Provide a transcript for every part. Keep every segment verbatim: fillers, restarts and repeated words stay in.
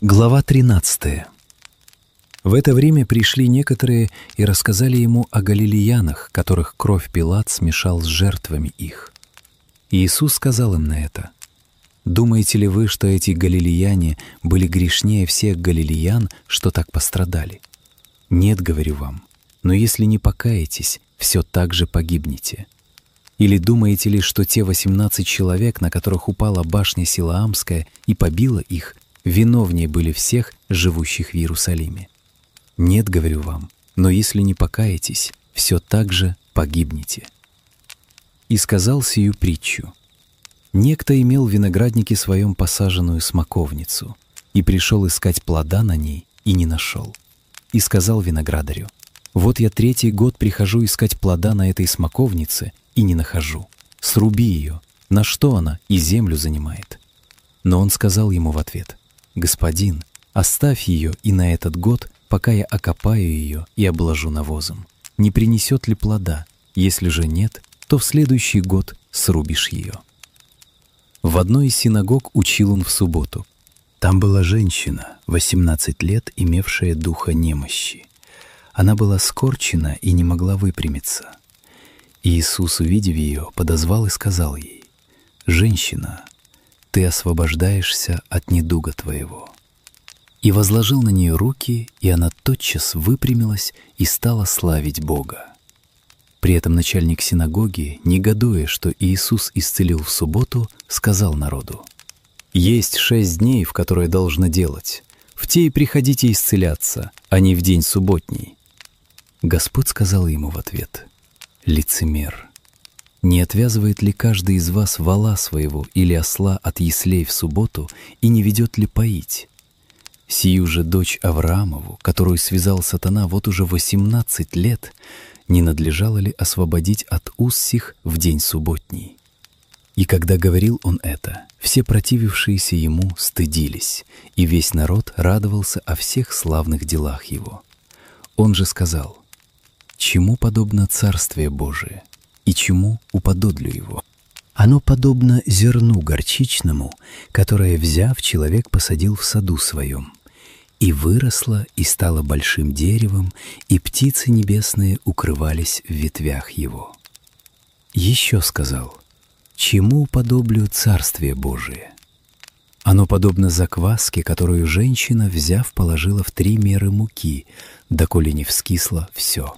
Глава тринадцатая. В это время пришли некоторые и рассказали ему о галилеянах, которых кровь Пилат смешал с жертвами их. И Иисус сказал им на это: «Думаете ли вы, что эти галилеяне были грешнее всех галилеян, что так пострадали? Нет, говорю вам, но если не покаетесь, все так же погибнете. Или думаете ли, что те восемнадцать человек, на которых упала башня Силаамская и побила их, виновнее были всех, живущих в Иерусалиме? Нет, говорю вам, но если не покаетесь, все так же погибнете». И сказал сию притчу: некто имел в винограднике своем посаженную смоковницу, и пришел искать плода на ней, и не нашел. И сказал виноградарю: вот я третий год прихожу искать плода на этой смоковнице, и не нахожу. Сруби ее, на что она и землю занимает. Но он сказал ему в ответ: господин, оставь ее и на этот год, пока я окопаю ее и обложу навозом. Не принесет ли плода? Если же нет, то в следующий год срубишь ее. В одной из синагог учил он в субботу. Там была женщина, восемнадцать лет, имевшая духа немощи. Она была скорчена и не могла выпрямиться. И Иисус, увидев ее, подозвал и сказал ей: «Женщина, ты освобождаешься от недуга твоего». И возложил на нее руки, и она тотчас выпрямилась и стала славить Бога. При этом начальник синагоги, негодуя, что Иисус исцелил в субботу, сказал народу: «Есть шесть дней, в которые должно делать. В те и приходите исцеляться, а не в день субботний». Господь сказал ему в ответ: «Лицемер, не отвязывает ли каждый из вас вола своего или осла от яслей в субботу и не ведет ли поить? Сию же дочь Авраамову, которую связал сатана вот уже восемнадцать лет, не надлежало ли освободить от уз сих в день субботний?» И когда говорил он это, все противившиеся ему стыдились, и весь народ радовался о всех славных делах его. Он же сказал: «Чему подобно Царствие Божие, и чему уподоблю его? Оно подобно зерну горчичному, которое, взяв, человек посадил в саду своем, и выросло, и стало большим деревом, и птицы небесные укрывались в ветвях его». Еще сказал: «Чему уподоблю Царствие Божие? Оно подобно закваске, которую женщина, взяв, положила в три меры муки, доколе не вскисло все.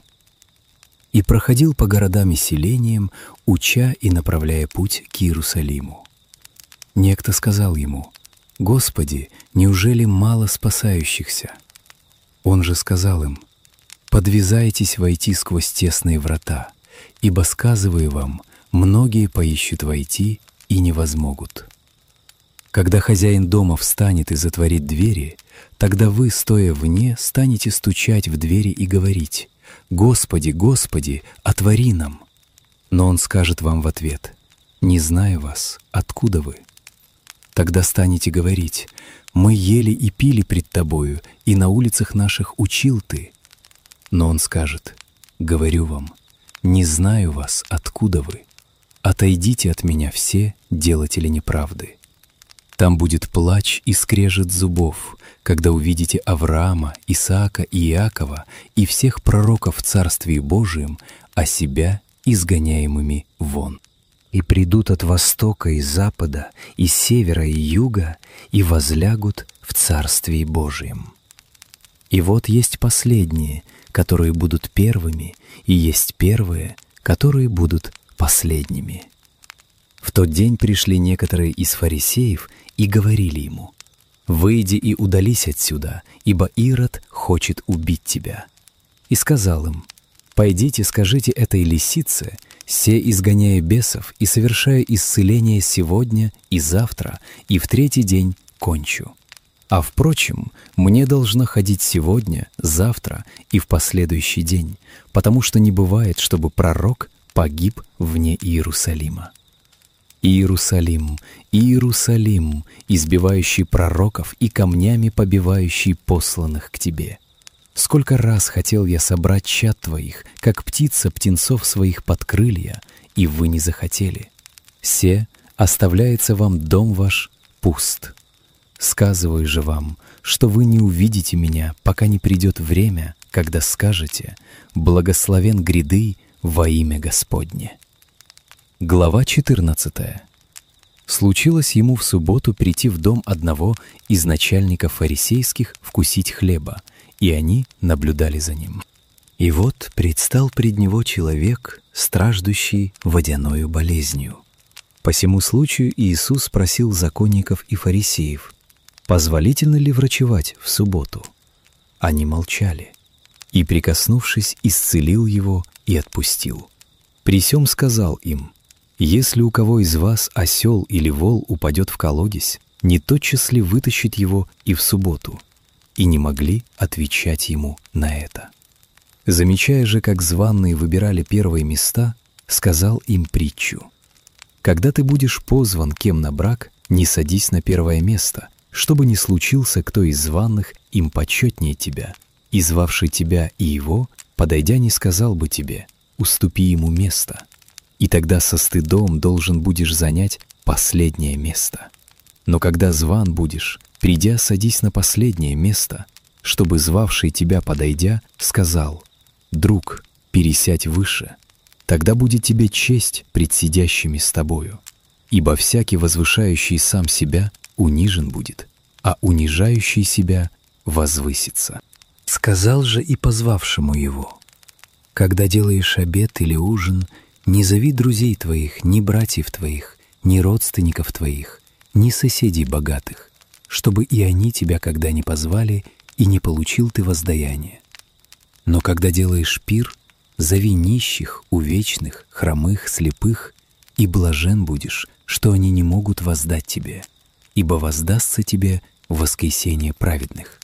И проходил по городам и селениям, уча и направляя путь к Иерусалиму. Некто сказал ему: «Господи, неужели мало спасающихся?» Он же сказал им: «Подвязайтесь войти сквозь тесные врата, ибо, сказываю вам, многие поищут войти и не возмогут. Когда хозяин дома встанет и затворит двери, тогда вы, стоя вне, станете стучать в двери и говорить: Господи, Господи, отвори нам. Но он скажет вам в ответ: не знаю вас, откуда вы? Тогда станете говорить: мы ели и пили пред тобою, и на улицах наших учил ты. Но он скажет: говорю вам, не знаю вас, откуда вы. Отойдите от меня все делатели неправды. Там будет плач и скрежет зубов, когда увидите Авраама, Исаака и Иакова и всех пророков в Царствии Божием, а себя изгоняемыми вон. И придут от востока и запада, и севера и юга, и возлягут в Царствии Божием. И вот есть последние, которые будут первыми, и есть первые, которые будут последними». В тот день пришли некоторые из фарисеев и говорили ему: «Выйди и удались отсюда, ибо Ирод хочет убить тебя». И сказал им: «Пойдите, скажите этой лисице, се изгоняя бесов и совершая исцеление сегодня и завтра, и в третий день кончу. А впрочем, мне должно ходить сегодня, завтра и в последующий день, потому что не бывает, чтобы пророк погиб вне Иерусалима. Иерусалим, Иерусалим, избивающий пророков и камнями побивающий посланных к тебе. Сколько раз хотел я собрать чад твоих, как птица птенцов своих под крылья, и вы не захотели. Се оставляется вам дом ваш пуст. Сказываю же вам, что вы не увидите меня, пока не придет время, когда скажете: «Благословен гряды во имя Господне». Глава четырнадцатая. Случилось ему в субботу прийти в дом одного из начальников фарисейских вкусить хлеба, и они наблюдали за ним. И вот предстал пред него человек, страждущий водяною болезнью. По сему случаю Иисус спросил законников и фарисеев: позволительно ли врачевать в субботу? Они молчали. И, прикоснувшись, исцелил его и отпустил. При сем сказал им: если у кого из вас осел или вол упадет в колодезь, не тотчас ли вытащить его и в субботу? И не могли отвечать ему на это. Замечая же, как званые выбирали первые места, сказал им притчу: когда ты будешь позван кем на брак, не садись на первое место, чтобы не случился кто из званых им почетнее тебя, и звавший тебя и его, подойдя, не сказал бы тебе: уступи ему место. И тогда со стыдом должен будешь занять последнее место. Но когда зван будешь, придя, садись на последнее место, чтобы звавший тебя, подойдя, сказал: друг, пересядь выше. Тогда будет тебе честь пред сидящими с тобою. Ибо всякий, возвышающий сам себя, унижен будет, а унижающий себя возвысится. Сказал же и позвавшему его: когда делаешь обед или ужин, не зови друзей твоих, ни братьев твоих, ни родственников твоих, ни соседей богатых, чтобы и они тебя когда не позвали, и не получил ты воздаяние. Но когда делаешь пир, зови нищих, увечных, хромых, слепых, и блажен будешь, что они не могут воздать тебе, ибо воздастся тебе в воскресение праведных.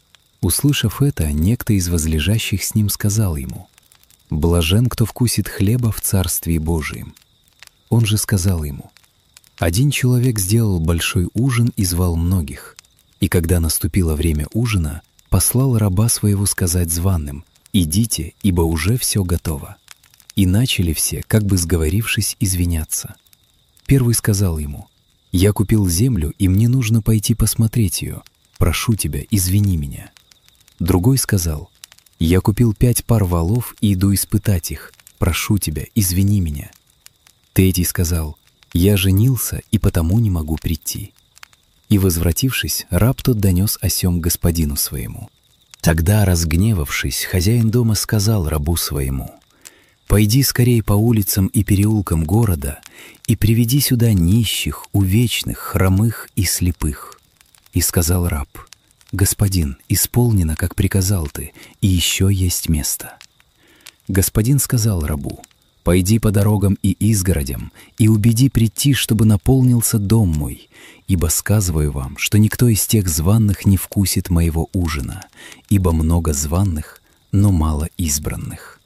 Услышав это, некто из возлежащих с ним сказал ему: блажен, кто вкусит хлеба в Царстве Божием. Он же сказал ему: один человек сделал большой ужин и звал многих, и когда наступило время ужина, послал раба своего сказать званым: идите, ибо уже все готово. И начали все, как бы сговорившись, извиняться. Первый сказал ему: я купил землю, и мне нужно пойти посмотреть ее. Прошу тебя, извини меня. Другой сказал: я купил пять пар волов и иду испытать их. Прошу тебя, извини меня. Третий сказал: я женился, и потому не могу прийти. И, возвратившись, раб тот донес о сем господину своему. Тогда, разгневавшись, хозяин дома сказал рабу своему: пойди скорей по улицам и переулкам города и приведи сюда нищих, увечных, хромых и слепых. И сказал раб: господин, исполнено, как приказал ты, и еще есть место. Господин сказал рабу: пойди по дорогам и изгородям и убеди прийти, чтобы наполнился дом мой, ибо сказываю вам, что никто из тех званных не вкусит моего ужина, ибо много званных, но мало избранных.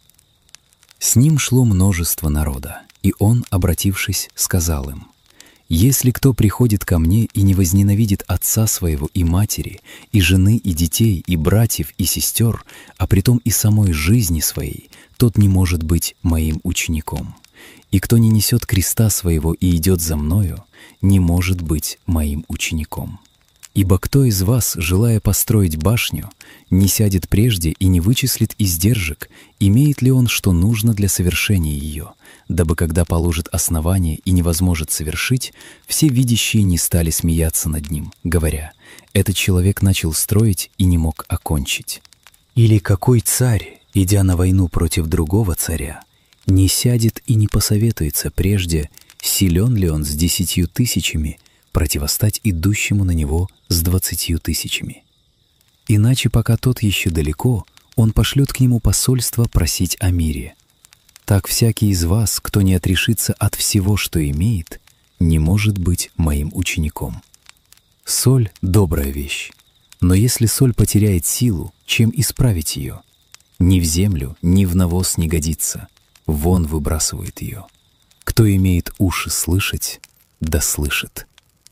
С ним шло множество народа, и он, обратившись, сказал им: если кто приходит ко мне и не возненавидит отца своего и матери, и жены, и детей, и братьев, и сестер, а притом и самой жизни своей, тот не может быть моим учеником. И кто не несет креста своего и идет за мною, не может быть моим учеником. Ибо кто из вас, желая построить башню, не сядет прежде и не вычислит издержек, имеет ли он что нужно для совершения ее, дабы когда положит основание и не возможет совершить, все видящие не стали смеяться над ним, говоря: этот человек начал строить и не мог окончить. Или какой царь, идя на войну против другого царя, не сядет и не посоветуется прежде, силен ли он с десятью тысячами противостать идущему на него с двадцатью тысячами. Иначе, пока тот еще далеко, он пошлет к нему посольство просить о мире. Так всякий из вас, кто не отрешится от всего, что имеет, не может быть моим учеником. Соль — добрая вещь, но если соль потеряет силу, чем исправить ее? Ни в землю, ни в навоз не годится, вон выбрасывает ее. Кто имеет уши слышать, да слышит.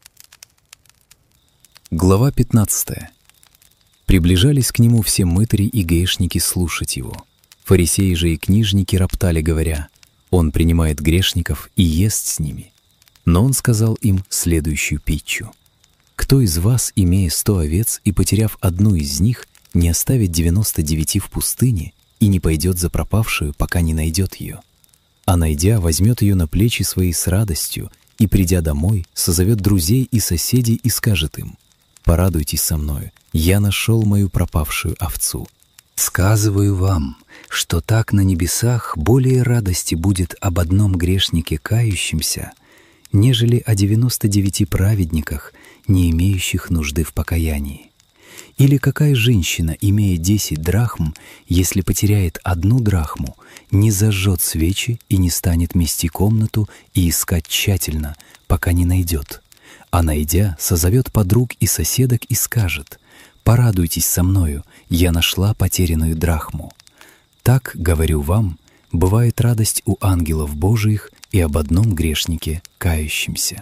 Глава пятнадцатая. Приближались к нему все мытари и грешники слушать его. Фарисеи же и книжники роптали, говоря: он принимает грешников и ест с ними. Но он сказал им следующую притчу: Кто из вас, имея сто овец и потеряв одну из них, не оставит девяносто девяти в пустыне и не пойдет за пропавшую, пока не найдет ее? А найдя, возьмет ее на плечи свои с радостью и, придя домой, созовет друзей и соседей и скажет им: «Порадуйтесь со мною, я нашел мою пропавшую овцу». Сказываю вам, что так на небесах более радости будет об одном грешнике кающемся, нежели о девяноста девяти праведниках, не имеющих нужды в покаянии. Или какая женщина, имея десять драхм, если потеряет одну драхму, не зажжет свечи и не станет мести комнату и искать тщательно, пока не найдет, а найдя, созовет подруг и соседок и скажет: «Порадуйтесь со мною, я нашла потерянную драхму». Так, говорю вам, бывает радость у ангелов Божиих и об одном грешнике кающемся.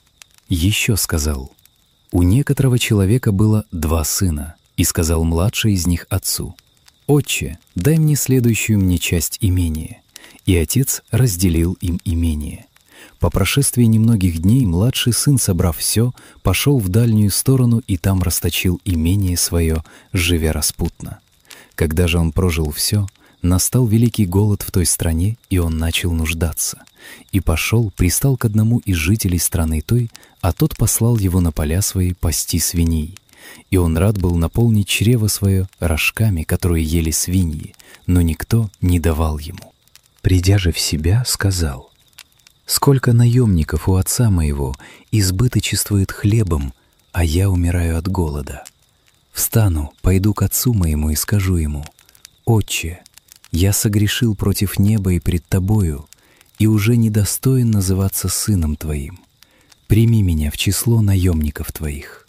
Еще сказал: у некоторого человека было два сына, и сказал младший из них отцу: «Отче, дай мне следующую мне часть имения». И отец разделил им имение. По прошествии немногих дней младший сын, собрав все, пошел в дальнюю сторону и там расточил имение свое, живя распутно. Когда же он прожил все, настал великий голод в той стране, и он начал нуждаться. И пошел, пристал к одному из жителей страны той, а тот послал его на поля свои пасти свиней. И он рад был наполнить чрево свое рожками, которые ели свиньи, но никто не давал ему. Придя же в себя, сказал: «Сколько наемников у отца моего избыточествует хлебом, а я умираю от голода. Встану, пойду к отцу моему и скажу ему: Отче, я согрешил против неба и пред тобою, и уже недостоин называться сыном твоим. Прими меня в число наемников твоих».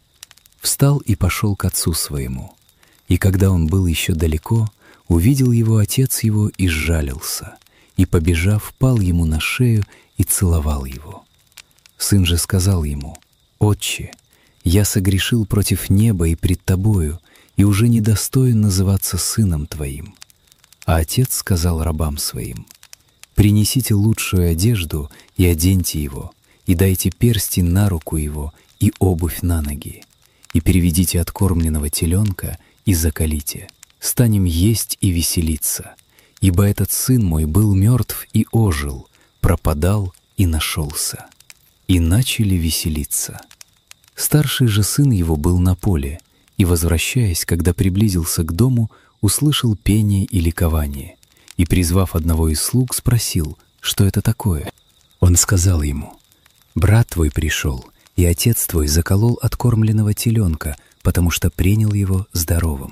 Встал и пошел к отцу своему. И когда он был еще далеко, увидел его отец его и сжалился, и, побежав, пал ему на шею и целовал его. Сын же сказал ему: «Отче, я согрешил против неба и пред тобою, и уже недостоин называться сыном твоим». А отец сказал рабам своим: «Принесите лучшую одежду и оденьте его, и дайте перстень на руку его и обувь на ноги, и переведите откормленного теленка и заколите. Станем есть и веселиться, ибо этот сын мой был мертв и ожил, пропадал и нашелся». И начали веселиться. Старший же сын его был на поле, и, возвращаясь, когда приблизился к дому, услышал пение и ликование, и, призвав одного из слуг, спросил, что это такое. Он сказал ему: «Брат твой пришел, и отец твой заколол откормленного теленка, потому что принял его здоровым».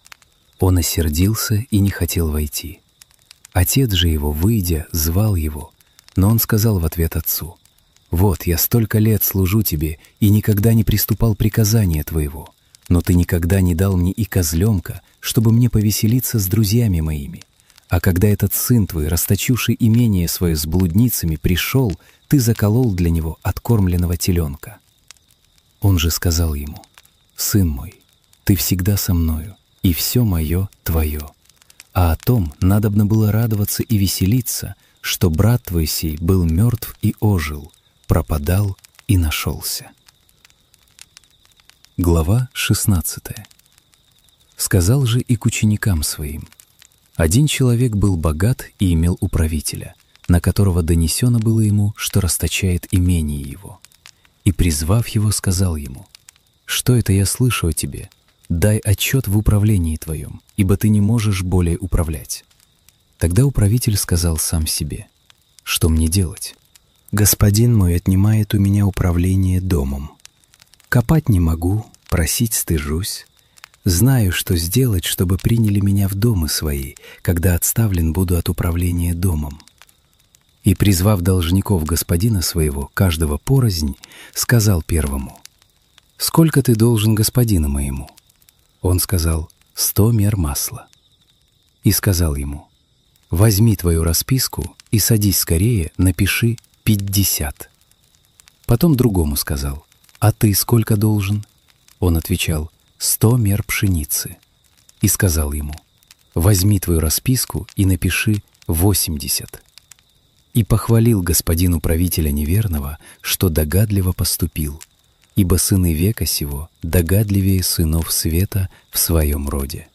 Он осердился и не хотел войти. Отец же его, выйдя, звал его, но он сказал в ответ отцу: «Вот, я столько лет служу тебе и никогда не приступал приказания твоего, но ты никогда не дал мне и козленка, чтобы мне повеселиться с друзьями моими. А когда этот сын твой, расточивший имение свое с блудницами, пришел, ты заколол для него откормленного теленка». Он же сказал ему: «Сын мой, ты всегда со мною, и все мое твое. А о том надобно было радоваться и веселиться, что брат твой сей был мертв и ожил, пропадал и нашелся». Глава шестнадцатая. Сказал же и к ученикам своим: один человек был богат и имел управителя, на которого донесено было ему, что расточает имение его. И, призвав его, сказал ему: «Что это я слышу о тебе? Дай отчет в управлении твоем, ибо ты не можешь более управлять». Тогда управитель сказал сам себе: «Что мне делать? Господин мой отнимает у меня управление домом. Копать не могу, просить стыжусь. Знаю, что сделать, чтобы приняли меня в домы свои, когда отставлен буду от управления домом». И, призвав должников господина своего, каждого порознь, сказал первому: «Сколько ты должен господину моему?» Он сказал: «Сто мер масла». И сказал ему: «Возьми твою расписку и садись скорее, напиши пятьдесят». Потом другому сказал: «А ты сколько должен?» Он отвечал: «Сто мер пшеницы». И сказал ему: «Возьми твою расписку и напиши восемьдесят». И похвалил господин управителя неверного, что догадливо поступил. ибо сыны века сего догадливее сынов света в своем роде.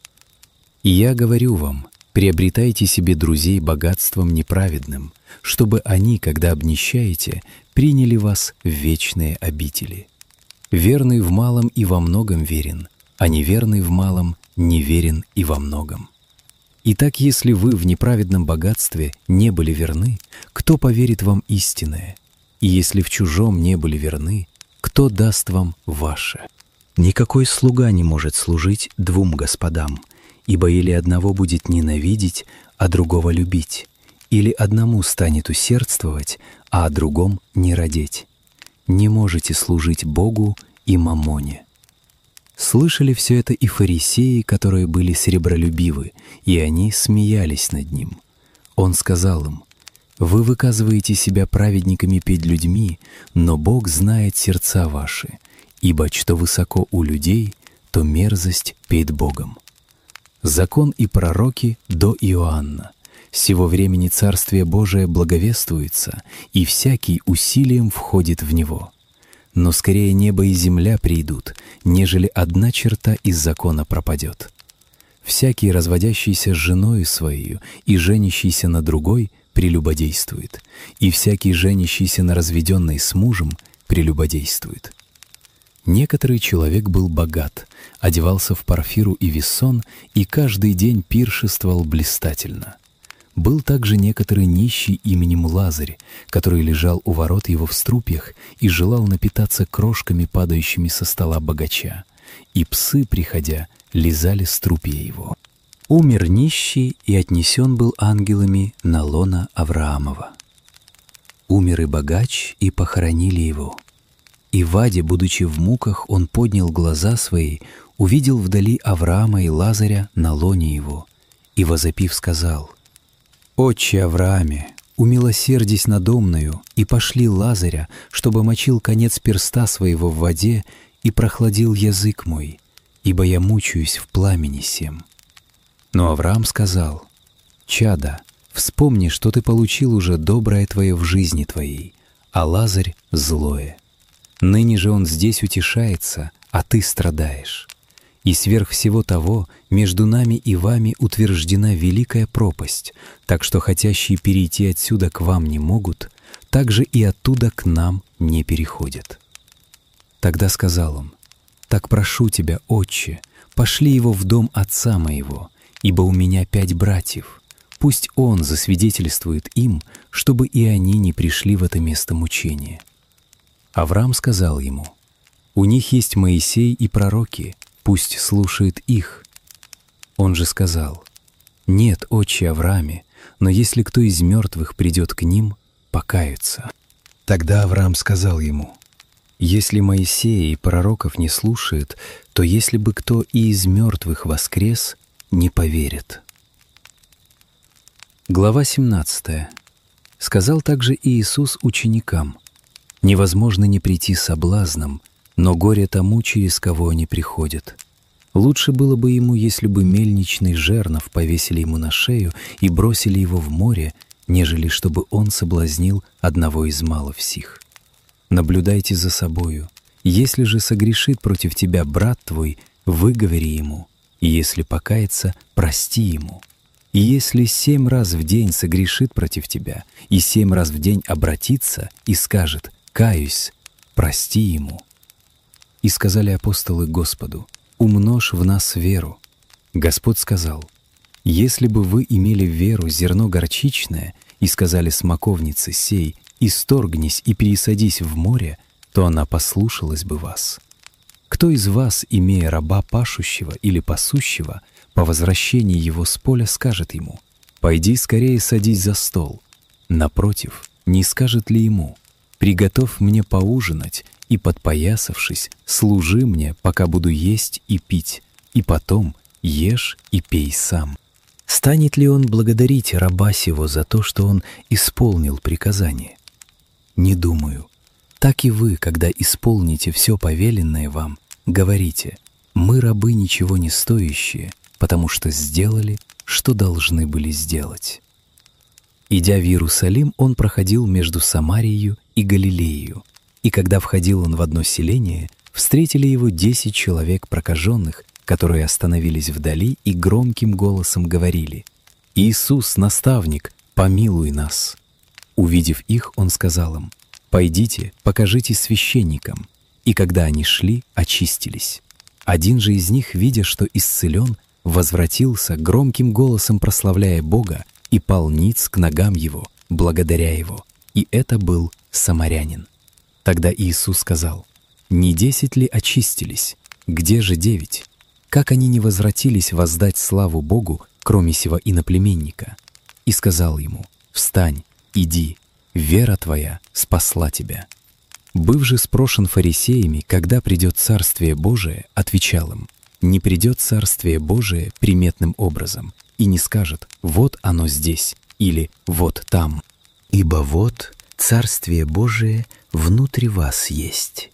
И я говорю вам, приобретайте себе друзей богатством неправедным, чтобы они, когда обнищаете, приняли вас в вечные обители. Верный в малом и во многом верен, а неверный в малом неверен и во многом. Итак, если вы в неправедном богатстве не были верны, кто поверит вам истинное? И если в чужом не были верны, кто даст вам ваше? Никакой слуга не может служить двум господам, ибо или одного будет ненавидеть, а другого любить, или одному станет усердствовать, а о другом не радеть. Не можете служить Богу и мамоне. Слышали все это и фарисеи, которые были сребролюбивы, и они смеялись над ним. Он сказал им: «Вы выказываете себя праведниками перед людьми, но Бог знает сердца ваши, ибо что высоко у людей, то мерзость перед Богом». Закон и пророки до Иоанна. С сего времени Царствие Божие благовествуется, и всякий усилием входит в него. Но скорее небо и земля придут, нежели одна черта из закона пропадет. Всякий, разводящийся с женою своей и женящийся на другой, прелюбодействует, и всякий, женящийся на разведенной с мужем, прелюбодействует. Некоторый человек был богат, одевался в парфиру и вессон, и каждый день пиршествовал блистательно. Был также некоторый нищий именем Лазарь, который лежал у ворот его в струпьях и желал напитаться крошками, падающими со стола богача, и псы, приходя, лизали струпья его. Умер нищий и отнесен был ангелами на лоно Авраамова. Умер и богач, и похоронили его. И в аде, будучи в муках, он поднял глаза свои, увидел вдали Авраама и Лазаря на лоне его, и, возопив, сказал: «Отче Аврааме, умилосердись надо мною, и пошли Лазаря, чтобы мочил конец перста своего в воде и прохладил язык мой, ибо я мучаюсь в пламени сем». Но Авраам сказал: «Чадо, вспомни, что ты получил уже доброе твое в жизни твоей, а Лазарь — злое. Ныне же он здесь утешается, а ты страдаешь. И сверх всего того между нами и вами утверждена великая пропасть, так что хотящие перейти отсюда к вам не могут, так же и оттуда к нам не переходят». Тогда сказал он: «Так прошу тебя, отче, пошли его в дом отца моего, ибо у меня пять братьев. Пусть он засвидетельствует им, чтобы и они не пришли в это место мучения». Авраам сказал ему: «У них есть Моисей и пророки, пусть слушает их». Он же сказал: «Нет, отче Аврааме, но если кто из мертвых придет к ним, покаются». Тогда Авраам сказал ему: «Если Моисея и пророков не слушает, то если бы кто и из мертвых воскрес, не поверит». Глава семнадцатая. Сказал также и Иисус ученикам: «Невозможно не прийти соблазном, но горе тому, через кого они приходят. Лучше было бы ему, если бы мельничный жернов повесили ему на шею и бросили его в море, нежели чтобы он соблазнил одного из малых сих. Наблюдайте за собою. Если же согрешит против тебя брат твой, выговори ему, и если покается, прости ему. И если семь раз в день согрешит против тебя, и семь раз в день обратится и скажет: «Каюсь», прости ему». И сказали апостолы Господу: «Умножь в нас веру». Господь сказал: «Если бы вы имели веру зерно горчичное и сказали смоковнице сей: исторгнись и пересадись в море, то она послушалась бы вас. Кто из вас, имея раба пашущего или пасущего, по возвращении его с поля скажет ему: пойди скорее садись за стол? Напротив, не скажет ли ему: приготовь мне поужинать, и, подпоясавшись, служи мне, пока буду есть и пить, и потом ешь и пей сам? Станет ли он благодарить раба сего за то, что он исполнил приказание? Не думаю. Так и вы, когда исполните все повеленное вам, говорите: мы рабы ничего не стоящие, потому что сделали, что должны были сделать». Идя в Иерусалим, он проходил между Самарией и Галилеей. И когда входил он в одно селение, встретили его десять человек прокаженных, которые остановились вдали и громким голосом говорили: «Иисус, наставник, помилуй нас!» Увидев их, он сказал им: «Пойдите, покажитесь священникам». И когда они шли, очистились. Один же из них, видя, что исцелен, возвратился, громким голосом прославляя Бога, и пал ниц к ногам его, благодаря его. И это был самарянин. Тогда Иисус сказал: «Не десять ли очистились? Где же девять? Как они не возвратились воздать славу Богу, кроме сего иноплеменника?» И сказал ему: «Встань, иди, вера твоя спасла тебя». Быв же спрошен фарисеями, когда придет Царствие Божие, отвечал им: «Не придет Царствие Божие приметным образом, и не скажет: вот оно здесь, или вот там. Ибо вот Царствие Божие внутри вас есть».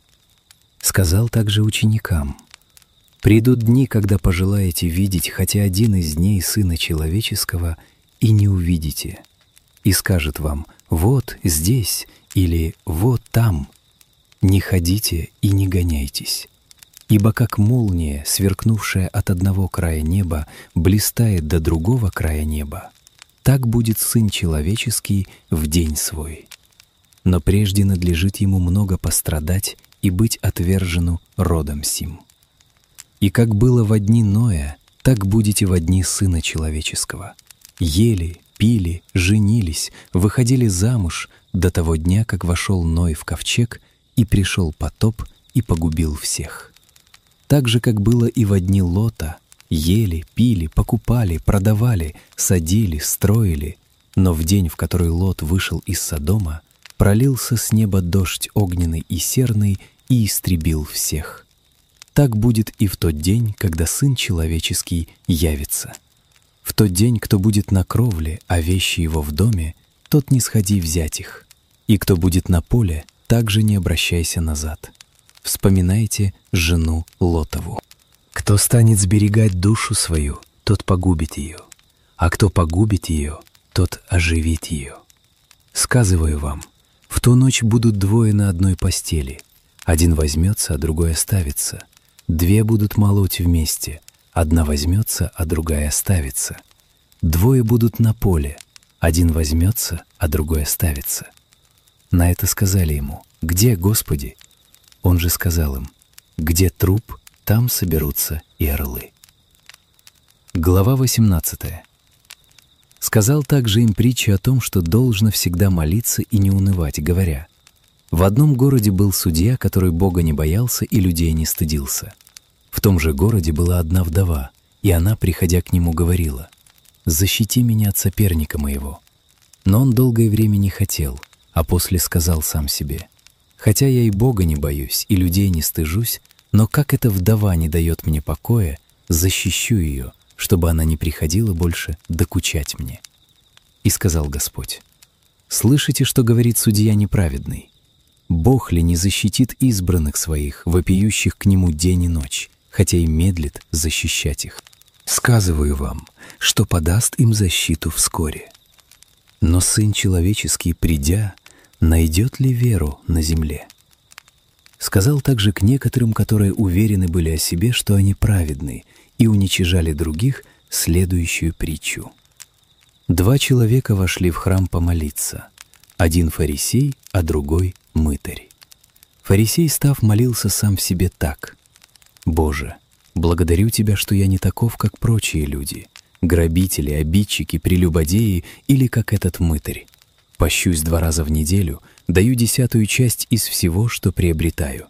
Сказал также ученикам: «Придут дни, когда пожелаете видеть хотя один из дней Сына Человеческого, и не увидите. И скажет вам: вот здесь, или вот там. Не ходите и не гоняйтесь. Ибо как молния, сверкнувшая от одного края неба, блистает до другого края неба, так будет Сын Человеческий в день свой. Но прежде надлежит ему много пострадать и быть отвержену родом сим. И как было во дни Ноя, так будете во дни Сына Человеческого. Ели, пили, женились, выходили замуж до того дня, как вошел Ной в ковчег, и пришел потоп и погубил всех. Так же, как было и во дни Лота, ели, пили, покупали, продавали, садили, строили, но в день, в который Лот вышел из Содома, пролился с неба дождь огненный и серный и истребил всех. Так будет и в тот день, когда Сын Человеческий явится. В тот день, кто будет на кровле, а вещи его в доме, тот не сходи взять их. И кто будет на поле, также не обращайся назад. Вспоминайте жену Лотову. Кто станет сберегать душу свою, тот погубит ее, а кто погубит ее, тот оживит ее. Сказываю вам, в ту ночь будут двое на одной постели, один возьмется, а другой оставится. Две будут молоть вместе, одна возьмется, а другая оставится. Двое будут на поле, один возьмется, а другой оставится. На это сказали ему: «Где, Господи?» Он же сказал им: «Где труп, там соберутся и орлы». Глава восемнадцатая. Сказал также им притчу о том, что должно всегда молиться и не унывать, говоря: в одном городе был судья, который Бога не боялся и людей не стыдился. В том же городе была одна вдова, и она, приходя к нему, говорила: «Защити меня от соперника моего». Но он долгое время не хотел, а после сказал сам себе: «Хотя я и Бога не боюсь, и людей не стыжусь, но как эта вдова не дает мне покоя, защищу ее, чтобы она не приходила больше докучать мне». И сказал Господь: «Слышите, что говорит судья неправедный? Бог ли не защитит избранных своих, вопиющих к Нему день и ночь, хотя и медлит защищать их? Сказываю вам, что подаст им защиту вскоре. Но Сын Человеческий, придя, найдет ли веру на земле?» Сказал также к некоторым, которые уверены были о себе, что они праведны, и уничижали других, следующую притчу. Два человека вошли в храм помолиться, один фарисей, а другой мытарь. Фарисей, став, молился сам в себе так: «Боже, благодарю Тебя, что я не таков, как прочие люди, грабители, обидчики, прелюбодеи или как этот мытарь. Пощусь два раза в неделю, даю десятую часть из всего, что приобретаю».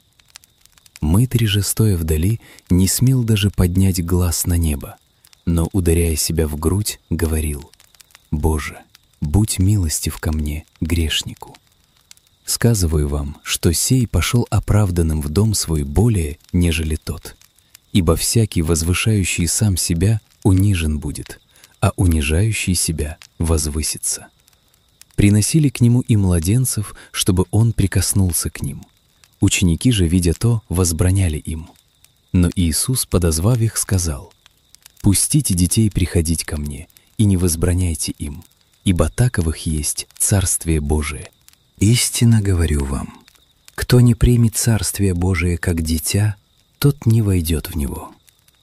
Мытарь же, стоя вдали, не смел даже поднять глаз на небо, но, ударяя себя в грудь, говорил: «Боже, будь милостив ко мне, грешнику». Сказываю вам, что сей пошел оправданным в дом свой более, нежели тот. Ибо всякий, возвышающий сам себя, унижен будет, а унижающий себя возвысится. Приносили к нему и младенцев, чтобы он прикоснулся к ним. Ученики же, видя то, возбраняли им. Но Иисус, подозвав их, сказал: «Пустите детей приходить ко мне, и не возбраняйте им, ибо таковых есть Царствие Божие. Истинно говорю вам, Кто не примет Царствие Божие как дитя, тот не войдет в него».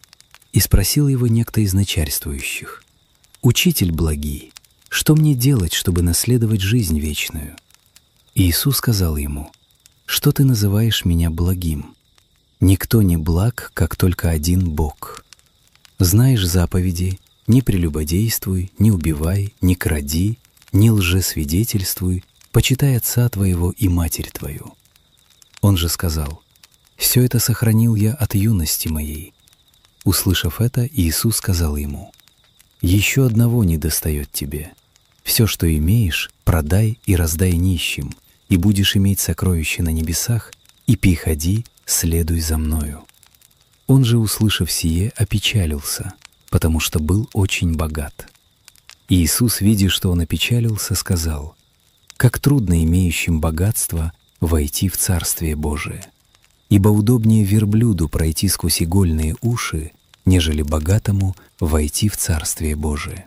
И спросил его некто из начальствующих: «Учитель благий, что мне делать, чтобы наследовать жизнь вечную?» И Иисус сказал ему: «Что ты называешь меня благим? Никто не благ, как только один Бог. Знаешь заповеди: не прелюбодействуй, не убивай, не кради, не лжесвидетельствуй, почитай отца твоего и матерь твою». Он же сказал: «Все это сохранил я от юности моей». Услышав это, Иисус сказал ему: «Еще одного недостает тебе. Все, что имеешь, продай и раздай нищим, и будешь иметь сокровища на небесах, и приходи, следуй за мною». Он же, услышав сие, опечалился, потому что был очень богат. И Иисус, видя, что он опечалился, сказал: «Как трудно имеющим богатство войти в Царствие Божие! Ибо удобнее верблюду пройти сквозь игольные уши, нежели богатому войти в Царствие Божие».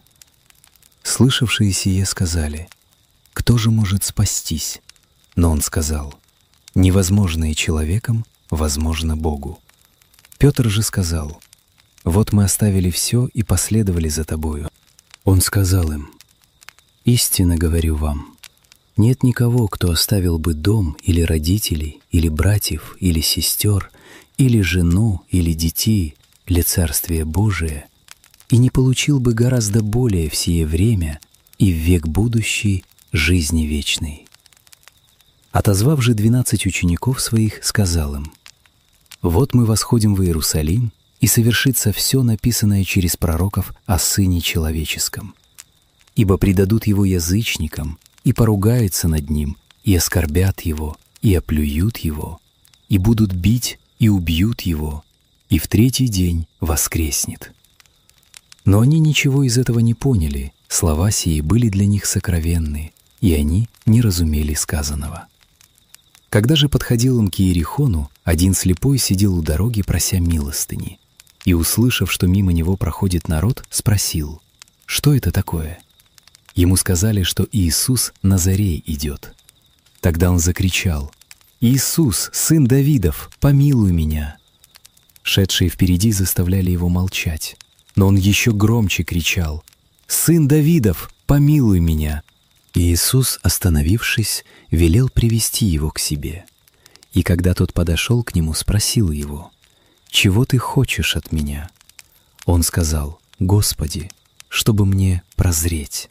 Слышавшие сие сказали: «Кто же может спастись?» Но он сказал: «Невозможное человеком возможно Богу». Петр же сказал: «Вот мы оставили все и последовали за тобою». Он сказал им: «Истинно говорю вам, нет никого, кто оставил бы дом или родителей, или братьев, или сестер, или жену, или детей для Царствия Божия, и не получил бы гораздо более в сие время и в век будущий жизни вечной». Отозвав же двенадцать учеников своих, сказал им: «Вот мы восходим в Иерусалим, и совершится все написанное через пророков о Сыне Человеческом. Ибо предадут его язычникам, и поругаются над ним, и оскорбят его, и оплюют его, и будут бить, и убьют его, и в третий день воскреснет». Но они ничего из этого не поняли, слова сии были для них сокровенны, и они не разумели сказанного. Когда же подходил он к Иерихону, один слепой сидел у дороги, прося милостыни, и, услышав, что мимо него проходит народ, спросил: «Что это такое?» Ему сказали, что Иисус Назарей идет. Тогда он закричал: «Иисус, сын Давидов, помилуй меня!» Шедшие впереди заставляли его молчать, но он еще громче кричал: «Сын Давидов, помилуй меня!» И Иисус, остановившись, велел привести его к себе. И когда тот подошел к нему, спросил его: «Чего ты хочешь от меня?» Он сказал: «Господи, чтобы мне прозреть».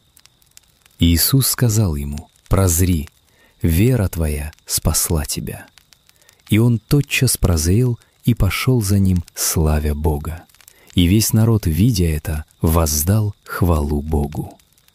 И Иисус сказал ему: «Прозри, вера твоя спасла тебя». И он тотчас прозрел и пошел за ним, славя Бога. И весь народ, видя это, воздал хвалу Богу.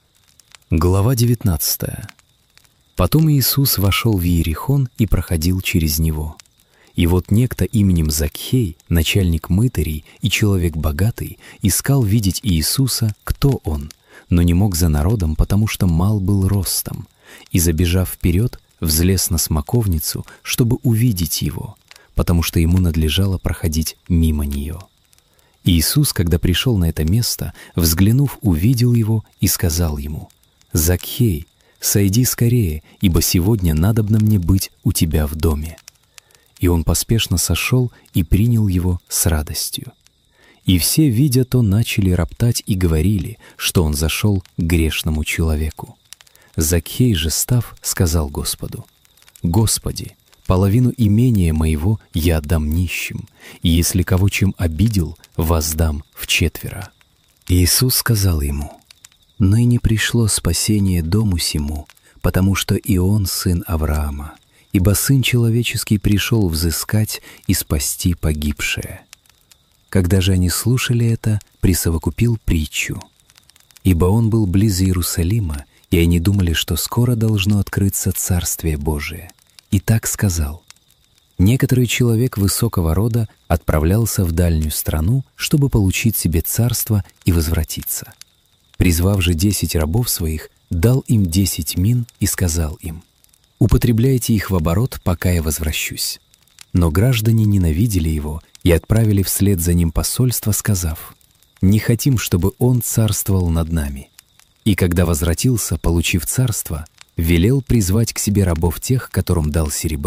Глава девятнадцатая. Потом Иисус вошел в Иерихон и проходил через него. И вот некто именем Закхей, начальник мытарей и человек богатый, искал видеть Иисуса, кто он, но не мог за народом, потому что мал был ростом, и, забежав вперед, взлез на смоковницу, чтобы увидеть его, потому что ему надлежало проходить мимо нее. Иисус, когда пришел на это место, взглянув, увидел его и сказал ему: «Закхей, сойди скорее, ибо сегодня надобно мне быть у тебя в доме». И он поспешно сошел и принял его с радостью. И все, видя то, начали роптать и говорили, что он зашел к грешному человеку. Закхей же, став, сказал Господу: «Господи, половину имения моего я отдам нищим, и если кого чем обидел, воздам вчетверо». Иисус сказал ему: «Ныне пришло спасение дому сему, потому что и он сын Авраама, ибо Сын Человеческий пришел взыскать и спасти погибшее». Когда же они слушали это, присовокупил притчу. Ибо он был близ Иерусалима, и они думали, что скоро должно открыться Царствие Божие. И так сказал: «Некоторый человек высокого рода отправлялся в дальнюю страну, чтобы получить себе царство и возвратиться. Призвав же десять рабов своих, дал им десять мин и сказал им: употребляйте их в оборот, пока я возвращусь». Но граждане ненавидели его и отправили вслед за ним посольство, сказав: «Не хотим, чтобы он царствовал над нами». И когда возвратился, получив царство, велел призвать к себе рабов тех, которым дал серебро,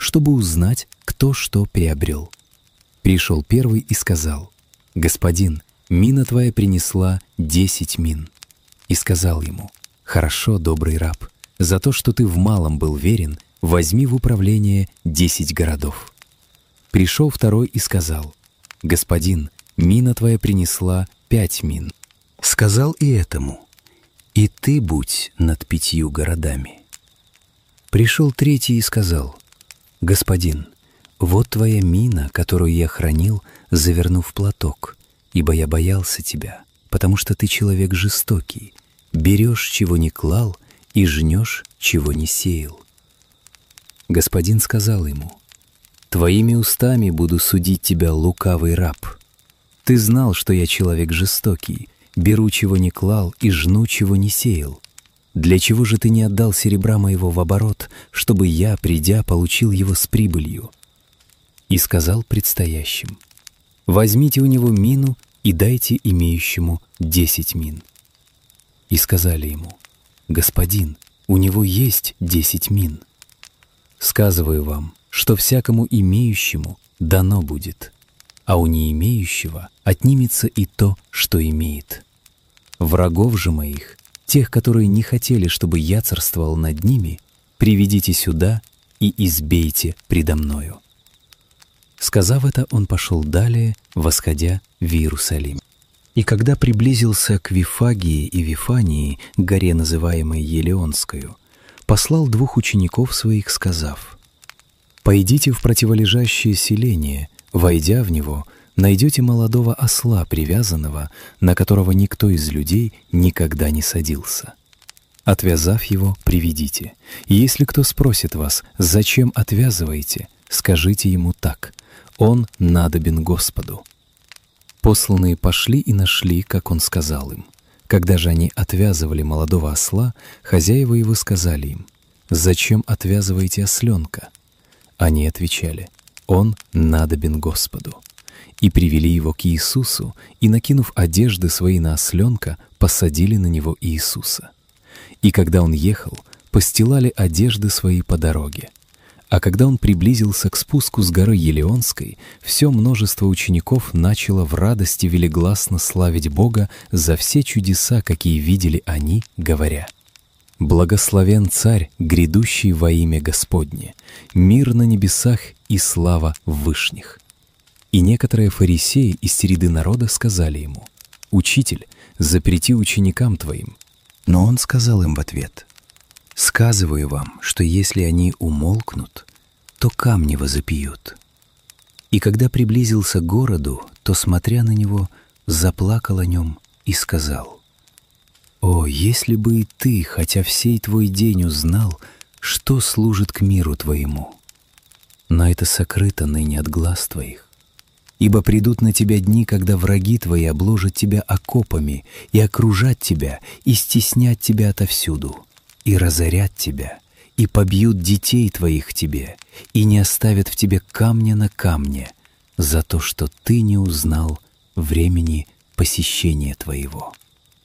чтобы узнать, кто что приобрел. Пришел первый и сказал: «Господин, мина твоя принесла десять мин». И сказал ему: «Хорошо, добрый раб, за то, что ты в малом был верен, возьми в управление десять городов». Пришел второй и сказал: «Господин, мина твоя принесла пять мин». Сказал и этому: «И ты будь над пятью городами». Пришел третий и сказал: «Господин, вот твоя мина, которую я хранил, завернув платок, ибо я боялся тебя, потому что ты человек жестокий, берешь, чего не клал, и жнешь, чего не сеял». Господин сказал ему: «Твоими устами буду судить тебя, лукавый раб. Ты знал, что я человек жестокий, беру, чего не клал, и жну, чего не сеял. Для чего же ты не отдал серебра моего в оборот, чтобы я, придя, получил его с прибылью?» И сказал предстоящим: «Возьмите у него мину и дайте имеющему десять мин». И сказали ему: «Господин, у него есть десять мин». Сказываю вам, что всякому имеющему дано будет, а у не имеющего отнимется и то, что имеет. Врагов же моих, тех, которые не хотели, чтобы я царствовал над ними, приведите сюда и избейте предо мною». Сказав это, он пошел далее, восходя в Иерусалим. И когда приблизился к Вифагии и Вифании, горе, называемой Елеонскою, послал двух учеников своих, сказав: «Пойдите в противолежащее селение, войдя в него, найдете молодого осла привязанного, на которого никто из людей никогда не садился. Отвязав его, приведите. И если кто спросит вас, зачем отвязываете, скажите ему так: он надобен Господу». Посланные пошли и нашли, как он сказал им. Когда же они отвязывали молодого осла, хозяева его сказали им: «Зачем отвязываете осленка?» Они отвечали: «Он надобен Господу». И привели его к Иисусу, и, накинув одежды свои на осленка, посадили на него Иисуса. И когда он ехал, постилали одежды свои по дороге. А когда он приблизился к спуску с горы Елеонской, все множество учеников начало в радости велигласно славить Бога за все чудеса, какие видели они, говоря: «Благословен Царь, грядущий во имя Господне, мир на небесах и слава в вышних». И некоторые фарисеи из среды народа сказали ему: «Учитель, запрети ученикам твоим». Но он сказал им в ответ: «Сказываю вам, что если они умолкнут, то камни возопьют». И когда приблизился к городу, то, смотря на него, заплакал о нем и сказал: «О, если бы и ты, хотя всей твой день, узнал, что служит к миру твоему! Но это сокрыто ныне от глаз твоих. Ибо придут на тебя дни, когда враги твои обложат тебя окопами и окружат тебя, и стеснят тебя отовсюду, и разорят тебя, и побьют детей твоих тебе, и не оставят в тебе камня на камне, за то, что ты не узнал времени посещения твоего».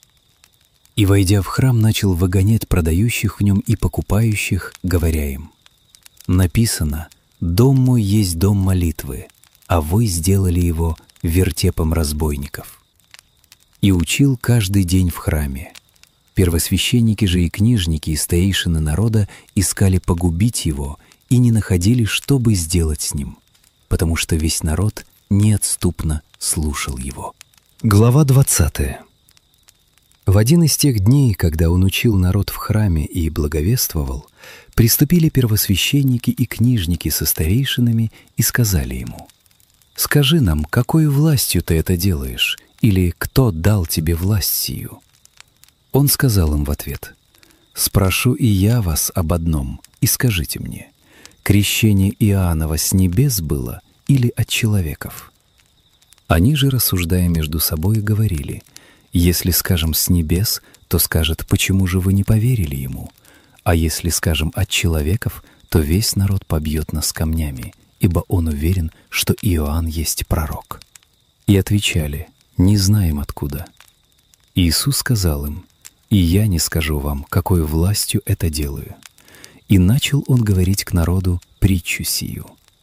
И, войдя в храм, начал выгонять продающих в нем и покупающих, говоря им: «Написано: дом мой есть дом молитвы, а вы сделали его вертепом разбойников». И учил каждый день в храме. Первосвященники же и книжники и старейшины народа искали погубить его и не находили, что бы сделать с ним, потому что весь народ неотступно слушал его. Глава двадцатая. В один из тех дней, когда он учил народ в храме и благовествовал, приступили первосвященники и книжники со старейшинами и сказали ему: «Скажи нам, какой властью ты это делаешь, или кто дал тебе власть сию?» Он сказал им в ответ: «Спрошу и я вас об одном, и скажите мне: крещение Иоаннова с небес было или от человеков?» Они же, рассуждая между собой, говорили: «Если скажем с небес, то скажет: почему же вы не поверили ему? А если скажем от человеков, то весь народ побьет нас камнями, ибо он уверен, что Иоанн есть пророк». И отвечали: «Не знаем откуда». Иисус сказал им: «И я не скажу вам, какой властью это делаю». И начал он говорить к народу притчу сию.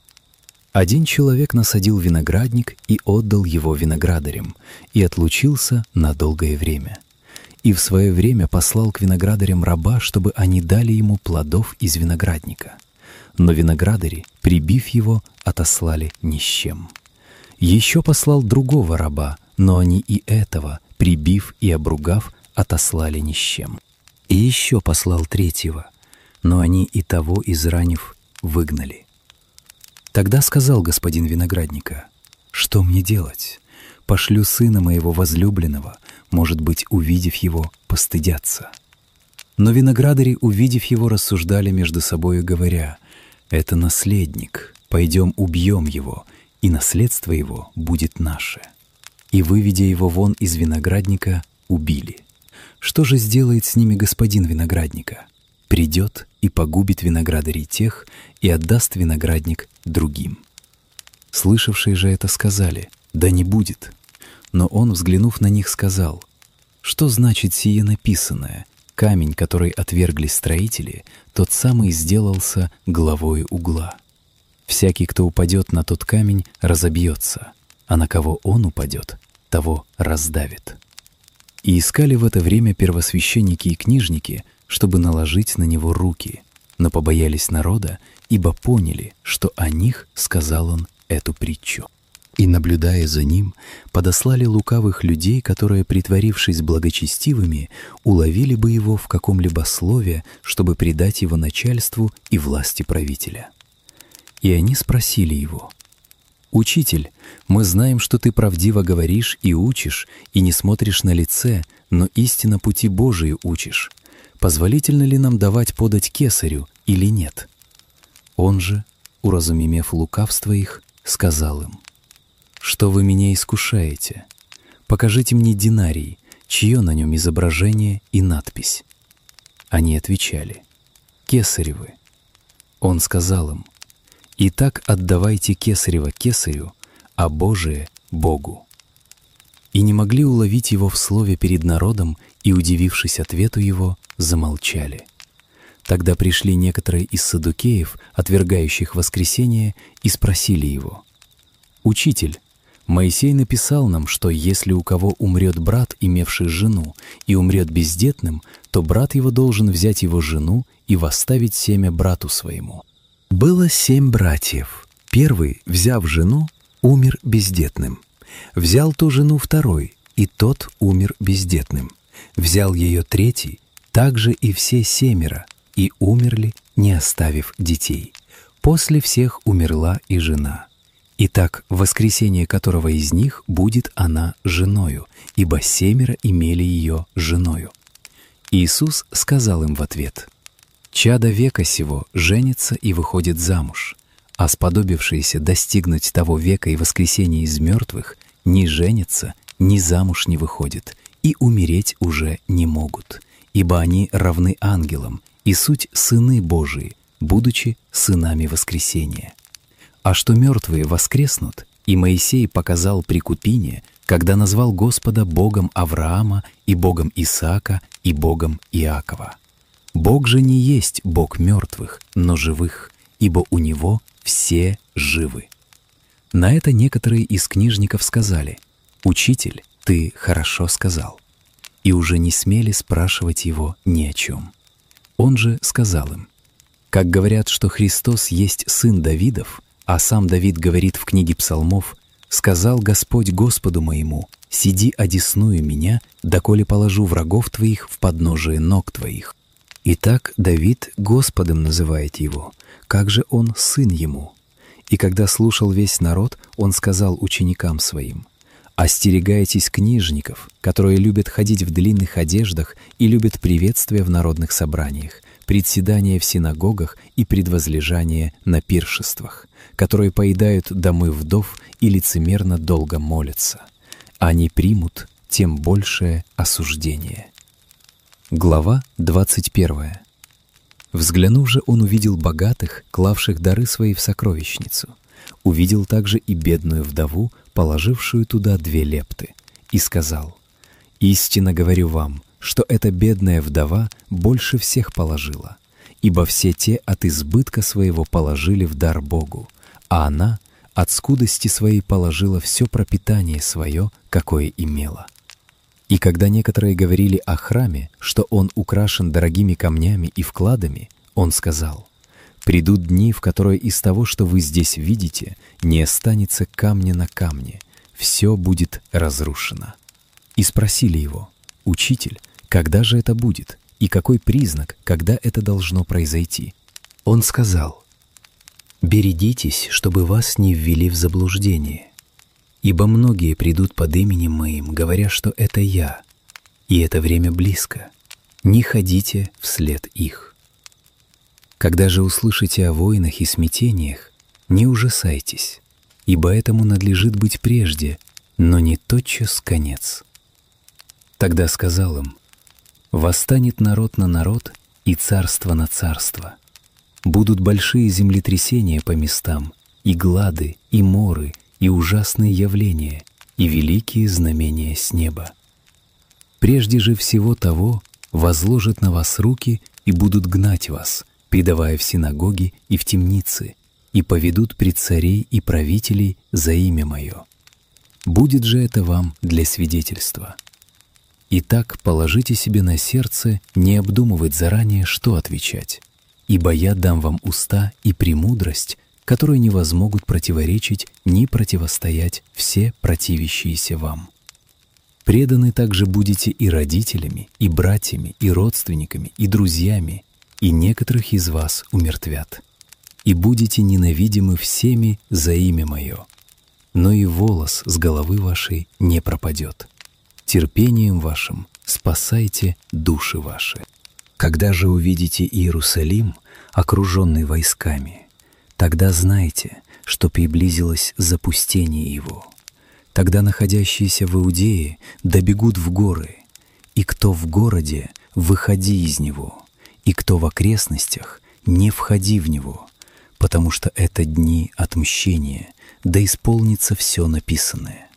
Один человек насадил виноградник и отдал его виноградарям, и отлучился на долгое время. И в свое время послал к виноградарям раба, чтобы они дали ему плодов из виноградника. Но виноградари, прибив его, отослали ни с чем. Еще послал другого раба, но они и этого, прибив и обругав, отослали ни с чем. И еще послал третьего, но они и того, изранив, выгнали. Тогда сказал господин виноградника: «Что мне делать? Пошлю сына моего возлюбленного, может быть, увидев его, постыдятся». Но виноградари, увидев его, рассуждали между собою, говоря: «Это наследник, пойдем убьем его, и наследство его будет наше». И, выведя его вон из виноградника, убили. Что же сделает с ними господин виноградника? Придет и погубит виноградарей тех, и отдаст виноградник другим. Слышавшие же это сказали: «Да не будет». Но он, взглянув на них, сказал: «Что значит сие написанное? Камень, который отвергли строители, тот самый сделался главою угла. Всякий, кто упадет на тот камень, разобьется, а на кого он упадет, того раздавит». И искали в это время первосвященники и книжники, чтобы наложить на него руки, но побоялись народа, ибо поняли, что о них сказал он эту притчу. И, наблюдая за ним, подослали лукавых людей, которые, притворившись благочестивыми, уловили бы его в каком-либо слове, чтобы предать его начальству и власти правителя. И они спросили его: «Учитель, мы знаем, что ты правдиво говоришь и учишь, и не смотришь на лице, но истинно пути Божии учишь. Позволительно ли нам давать подать кесарю или нет?» Он же, уразумев лукавство их, сказал им: «Что вы меня искушаете? Покажите мне динарий, чье на нем изображение и надпись». Они отвечали: «Кесаревы». Он сказал им: «Итак, отдавайте кесарево кесарю, а Божие — Богу». И не могли уловить его в слове перед народом, и, удивившись ответу его, замолчали. Тогда пришли некоторые из саддукеев, отвергающих воскресение, и спросили его: «Учитель, Моисей написал нам, что если у кого умрет брат, имевший жену, и умрет бездетным, то брат его должен взять его жену и восставить семя брату своему. Было семь братьев. Первый, взяв жену, умер бездетным. Взял ту жену второй, и тот умер бездетным. Взял ее третий, также и все семеро, и умерли, не оставив детей. После всех умерла и жена. Итак, в воскресение которого из них будет она женою, ибо семеро имели ее женою. Иисус сказал им в ответ: «Чадо века сего женится и выходит замуж, а сподобившиеся достигнуть того века и воскресения из мертвых ни женятся, ни замуж не выходят, и умереть уже не могут, ибо они равны ангелам, и суть сыны Божии, будучи сынами воскресения. А что мертвые воскреснут, и Моисей показал при Купине, когда назвал Господа Богом Авраама и Богом Исаака и Богом Иакова. Бог же не есть Бог мертвых, но живых, ибо у Него все живы». На это некоторые из книжников сказали: «Учитель, ты хорошо сказал», и уже не смели спрашивать его ни о чем. Он же сказал им: «Как говорят, что Христос есть сын Давидов, а сам Давид говорит в книге Псалмов: сказал Господь Господу моему: сиди одесную меня, доколе положу врагов твоих в подножие ног твоих. Итак, Давид Господом называет его, как же он сын ему? И когда слушал весь народ, он сказал ученикам своим: остерегайтесь книжников, которые любят ходить в длинных одеждах и любят приветствия в народных собраниях, председания в синагогах и предвозлежания на пиршествах, которые поедают домы вдов и лицемерно долго молятся. Они примут тем большее осуждение». Глава двадцать первая. Взглянув же, он увидел богатых, клавших дары свои в сокровищницу. Увидел также и бедную вдову, положившую туда две лепты, и сказал: «Истинно говорю вам, что эта бедная вдова больше всех положила, ибо все те от избытка своего положили в дар Богу, а она от скудости своей положила все пропитание свое, какое имела. И когда некоторые говорили о храме, что он украшен дорогими камнями и вкладами, он сказал: «Придут дни, в которые из того, что вы здесь видите, не останется камня на камне, все будет разрушено». И спросили его: «Учитель, когда же это будет, и какой признак, когда это должно произойти?» Он сказал: «Берегитесь, чтобы вас не ввели в заблуждение, ибо многие придут под именем Моим, говоря, что это Я, и это время близко. Не ходите вслед их. Когда же услышите о войнах и смятениях, не ужасайтесь, ибо этому надлежит быть прежде, но не тотчас конец». Тогда сказал им: «Восстанет народ на народ и царство на царство. Будут большие землетрясения по местам, и глады, и моры, и ужасные явления, и великие знамения с неба. Прежде же всего того возложат на вас руки и будут гнать вас, предавая в синагоги и в темницы, и поведут пред царей и правителей за имя Мое. Будет же это вам для свидетельства. Итак, положите себе на сердце не обдумывать заранее, что отвечать, ибо я дам вам уста и премудрость, которые не возмогут противоречить ни противостоять все противящиеся вам. Преданы также будете и родителями, и братьями, и родственниками, и друзьями, и некоторых из вас умертвят. И будете ненавидимы всеми за имя Мое, но и волос с головы вашей не пропадет. Терпением вашим спасайте души ваши. Когда же увидите Иерусалим, окруженный войсками, тогда знайте, что приблизилось запустение его. Тогда находящиеся в Иудее добегут в горы, и кто в городе, выходи из него, и кто в окрестностях, не входи в него, потому что это дни отмщения, да исполнится все написанное.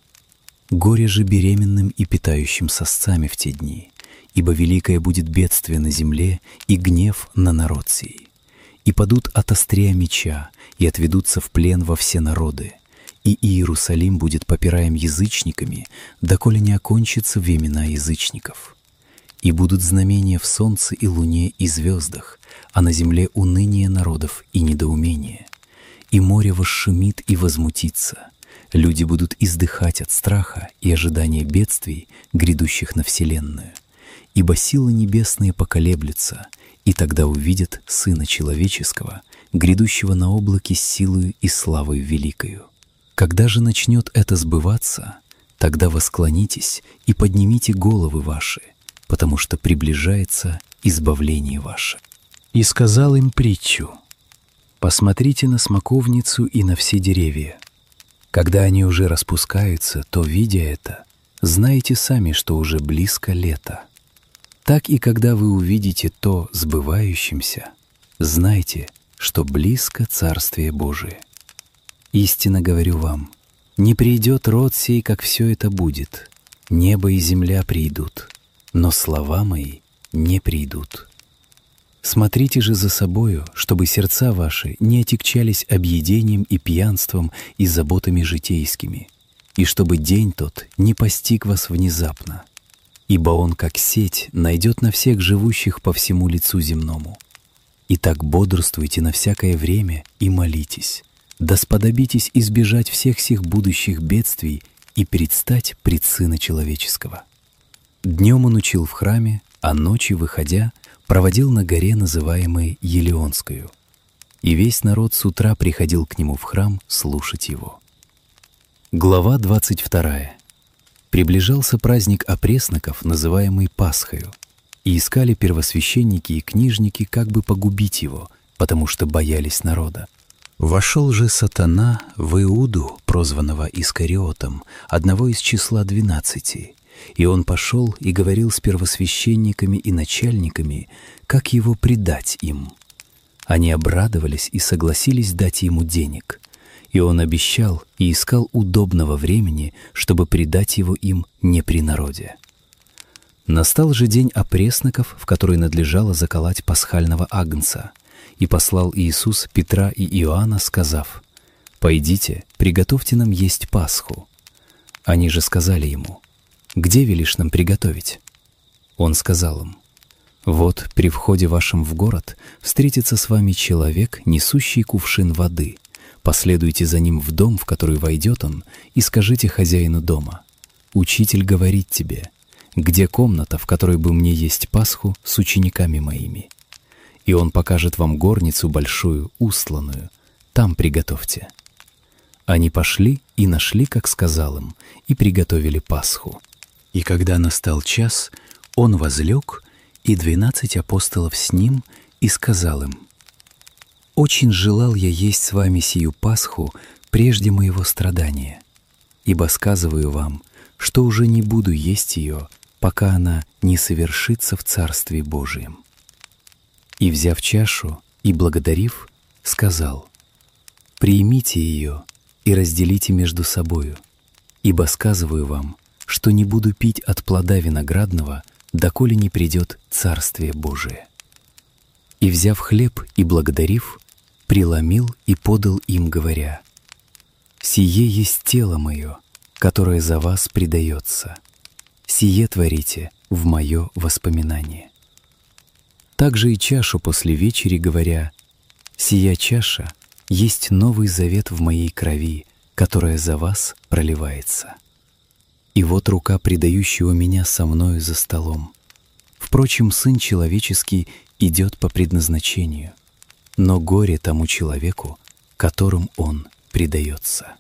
Горе же беременным и питающим сосцами в те дни, ибо великое будет бедствие на земле и гнев на народ сей. И падут от острия меча, и отведутся в плен во все народы, и Иерусалим будет попираем язычниками, доколе не окончится времена язычников. И будут знамения в солнце и луне и звездах, а на земле уныние народов и недоумение. И море восшумит и возмутится. Люди будут издыхать от страха и ожидания бедствий, грядущих на вселенную. Ибо силы небесные поколеблются, и тогда увидят Сына Человеческого, грядущего на облаке с силою и славою великою. Когда же начнет это сбываться, тогда восклонитесь и поднимите головы ваши, потому что приближается избавление ваше». И сказал им притчу: «Посмотрите на смоковницу и на все деревья. Когда они уже распускаются, то, видя это, знаете сами, что уже близко лето. Так и когда вы увидите то сбывающимся, знайте, что близко Царствие Божие. Истинно говорю вам, не придет род сей, как все это будет. Небо и земля придут, но слова мои не придут. Смотрите же за собою, чтобы сердца ваши не отягчались объедением и пьянством и заботами житейскими, и чтобы день тот не постиг вас внезапно, ибо он, как сеть, найдет на всех живущих по всему лицу земному. Итак, бодрствуйте на всякое время и молитесь, да сподобитесь избежать всех сих будущих бедствий и предстать пред Сына Человеческого». Днем он учил в храме, а ночью, выходя, проводил на горе, называемой Елеонскую. И весь народ с утра приходил к нему в храм слушать его. Глава двадцать вторая. Приближался праздник опресноков, называемый Пасхою, и искали первосвященники и книжники, как бы погубить его, потому что боялись народа. Вошел же сатана в Иуду, прозванного Искариотом, одного из числа двенадцати, и он пошел и говорил с первосвященниками и начальниками, как его предать им. Они обрадовались и согласились дать ему денег, и он обещал и искал удобного времени, чтобы предать его им не при народе. Настал же день опресноков, в который надлежало заколоть пасхального агнца. И послал Иисус Петра и Иоанна, сказав: «Пойдите, приготовьте нам есть Пасху». Они же сказали ему: «Где велишь нам приготовить?» Он сказал им: «Вот при входе вашем в город встретится с вами человек, несущий кувшин воды. Последуйте за ним в дом, в который войдет он, и скажите хозяину дома: Учитель говорит тебе: где комната, в которой бы мне есть Пасху с учениками моими? И он покажет вам горницу большую, устланную. Там приготовьте». Они пошли и нашли, как сказал им, и приготовили Пасху. И когда настал час, он возлег, и двенадцать апостолов с ним, и сказал им: «Очень желал я есть с вами сию Пасху прежде моего страдания, ибо сказываю вам, что уже не буду есть ее, пока она не совершится в Царстве Божием». И, взяв чашу и благодарив, сказал: «Примите ее и разделите между собою, ибо сказываю вам, что не буду пить от плода виноградного, доколе не придет Царствие Божие». И, взяв хлеб и благодарив, преломил и подал им, говоря: «Сие есть тело мое, которое за вас предается. Сие творите в мое воспоминание». Также и чашу после вечери, говоря: «Сия чаша есть новый завет в моей крови, которая за вас проливается. И вот рука предающего меня со мною за столом. Впрочем, Сын Человеческий идет по предназначению, но горе тому человеку, которым он предается».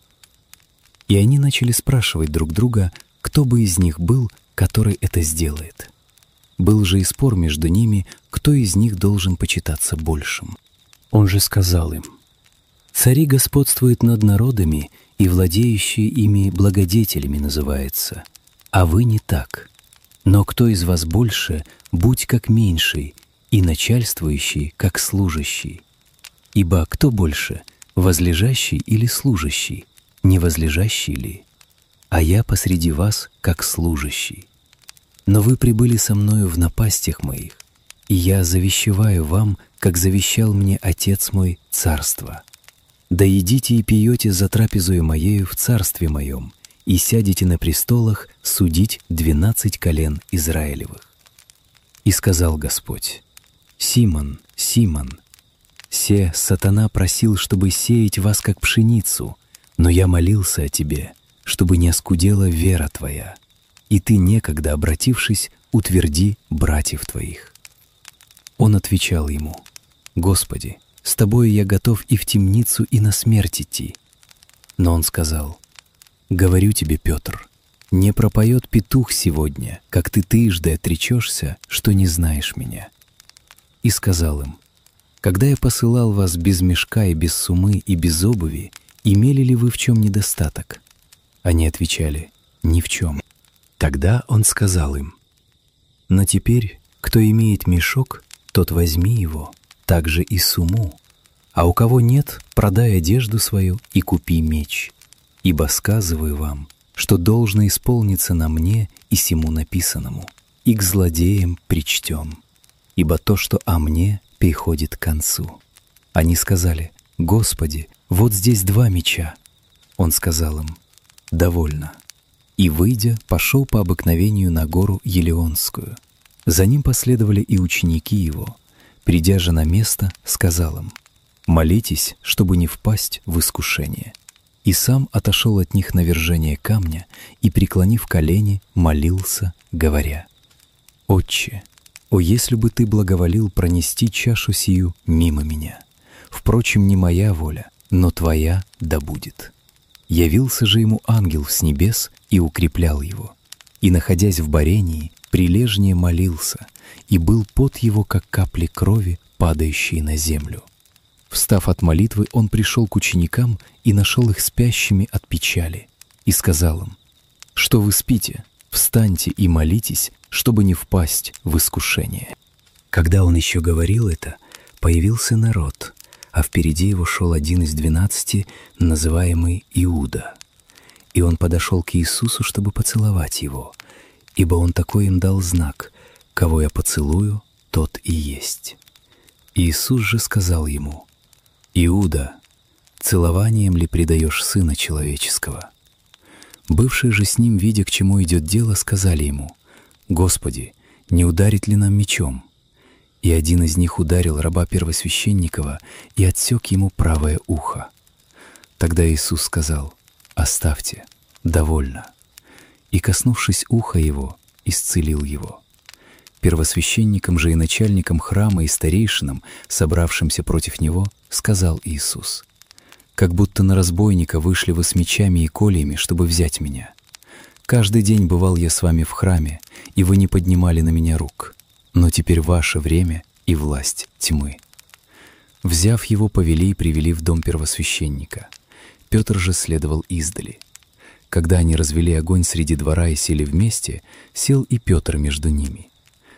И они начали спрашивать друг друга, кто бы из них был, который это сделает. Был же и спор между ними, кто из них должен почитаться большим. Он же сказал им: «Цари господствуют над народами, и владеющие ими благодетелями называется, а вы не так. Но кто из вас больше, будь как меньший, и начальствующий, как служащий. Ибо кто больше, возлежащий или служащий, не возлежащий ли? А я посреди вас, как служащий. Но вы прибыли со мною в напастях моих, и я завещеваю вам, как завещал мне Отец мой, царство. Да едите и пьете за трапезою моею в царстве моем, и сядете на престолах судить двенадцать колен Израилевых». И сказал Господь: «Симон, Симон, се сатана просил, чтобы сеять вас, как пшеницу, но я молился о тебе, чтобы не оскудела вера твоя, и ты, некогда обратившись, утверди братьев твоих». Он отвечал ему: «Господи, с тобою я готов и в темницу, и на смерть идти». Но он сказал: «Говорю тебе, Петр, не пропоет петух сегодня, как ты трижды отречешься, что не знаешь меня». И сказал им: «Когда я посылал вас без мешка и без сумы и без обуви, имели ли вы в чем недостаток?» Они отвечали: «Ни в чем». Тогда он сказал им: «Но теперь, кто имеет мешок, тот возьми его, также и сумму, а у кого нет, продай одежду свою и купи меч. Ибо сказываю вам, что должно исполниться на мне и сему написанному, и к злодеям причтем. Ибо то, что о мне, приходит к концу». Они сказали: «Господи, вот здесь два меча». Он сказал им: «Довольно». И, выйдя, пошел по обыкновению на гору Елеонскую. За ним последовали и ученики его. Придя же на место, сказал им: «Молитесь, чтобы не впасть в искушение». И сам отошел от них на вержение камня и, преклонив колени, молился, говоря: «Отче, о, если бы ты благоволил пронести чашу сию мимо меня! Впрочем, не моя воля, но твоя да будет». Явился же ему ангел с небес и укреплял его. И, находясь в борении, прилежнее молился, и был пот его, как капли крови, падающие на землю. Встав от молитвы, он пришел к ученикам и нашел их спящими от печали, и сказал им: «Что вы спите? Встаньте и молитесь, чтобы не впасть в искушение». Когда он еще говорил это, появился народ, а впереди его шел один из двенадцати, называемый Иуда. И он подошел к Иисусу, чтобы поцеловать его. ибо он такой им дал знак: кого я поцелую, тот и есть». Иисус же сказал ему: «Иуда, целованием ли предаешь Сына Человеческого?» Бывшие же с ним, видя, к чему идет дело, сказали ему: «Господи, не ударить ли нам мечом?» И один из них ударил раба первосвященникова и отсек ему правое ухо. Тогда Иисус сказал: «Оставьте, довольно». И, коснувшись уха его, исцелил его. Первосвященникам же и начальникам храма и старейшинам, собравшимся против него, сказал Иисус: «Как будто на разбойника вышли вы с мечами и кольями, чтобы взять меня. Каждый день бывал я с вами в храме, и вы не поднимали на меня рук. Но теперь ваше время и власть тьмы». Взяв его, повели и привели в дом первосвященника. Петр же следовал издали. Когда они развели огонь среди двора и сели вместе, сел и Петр между ними.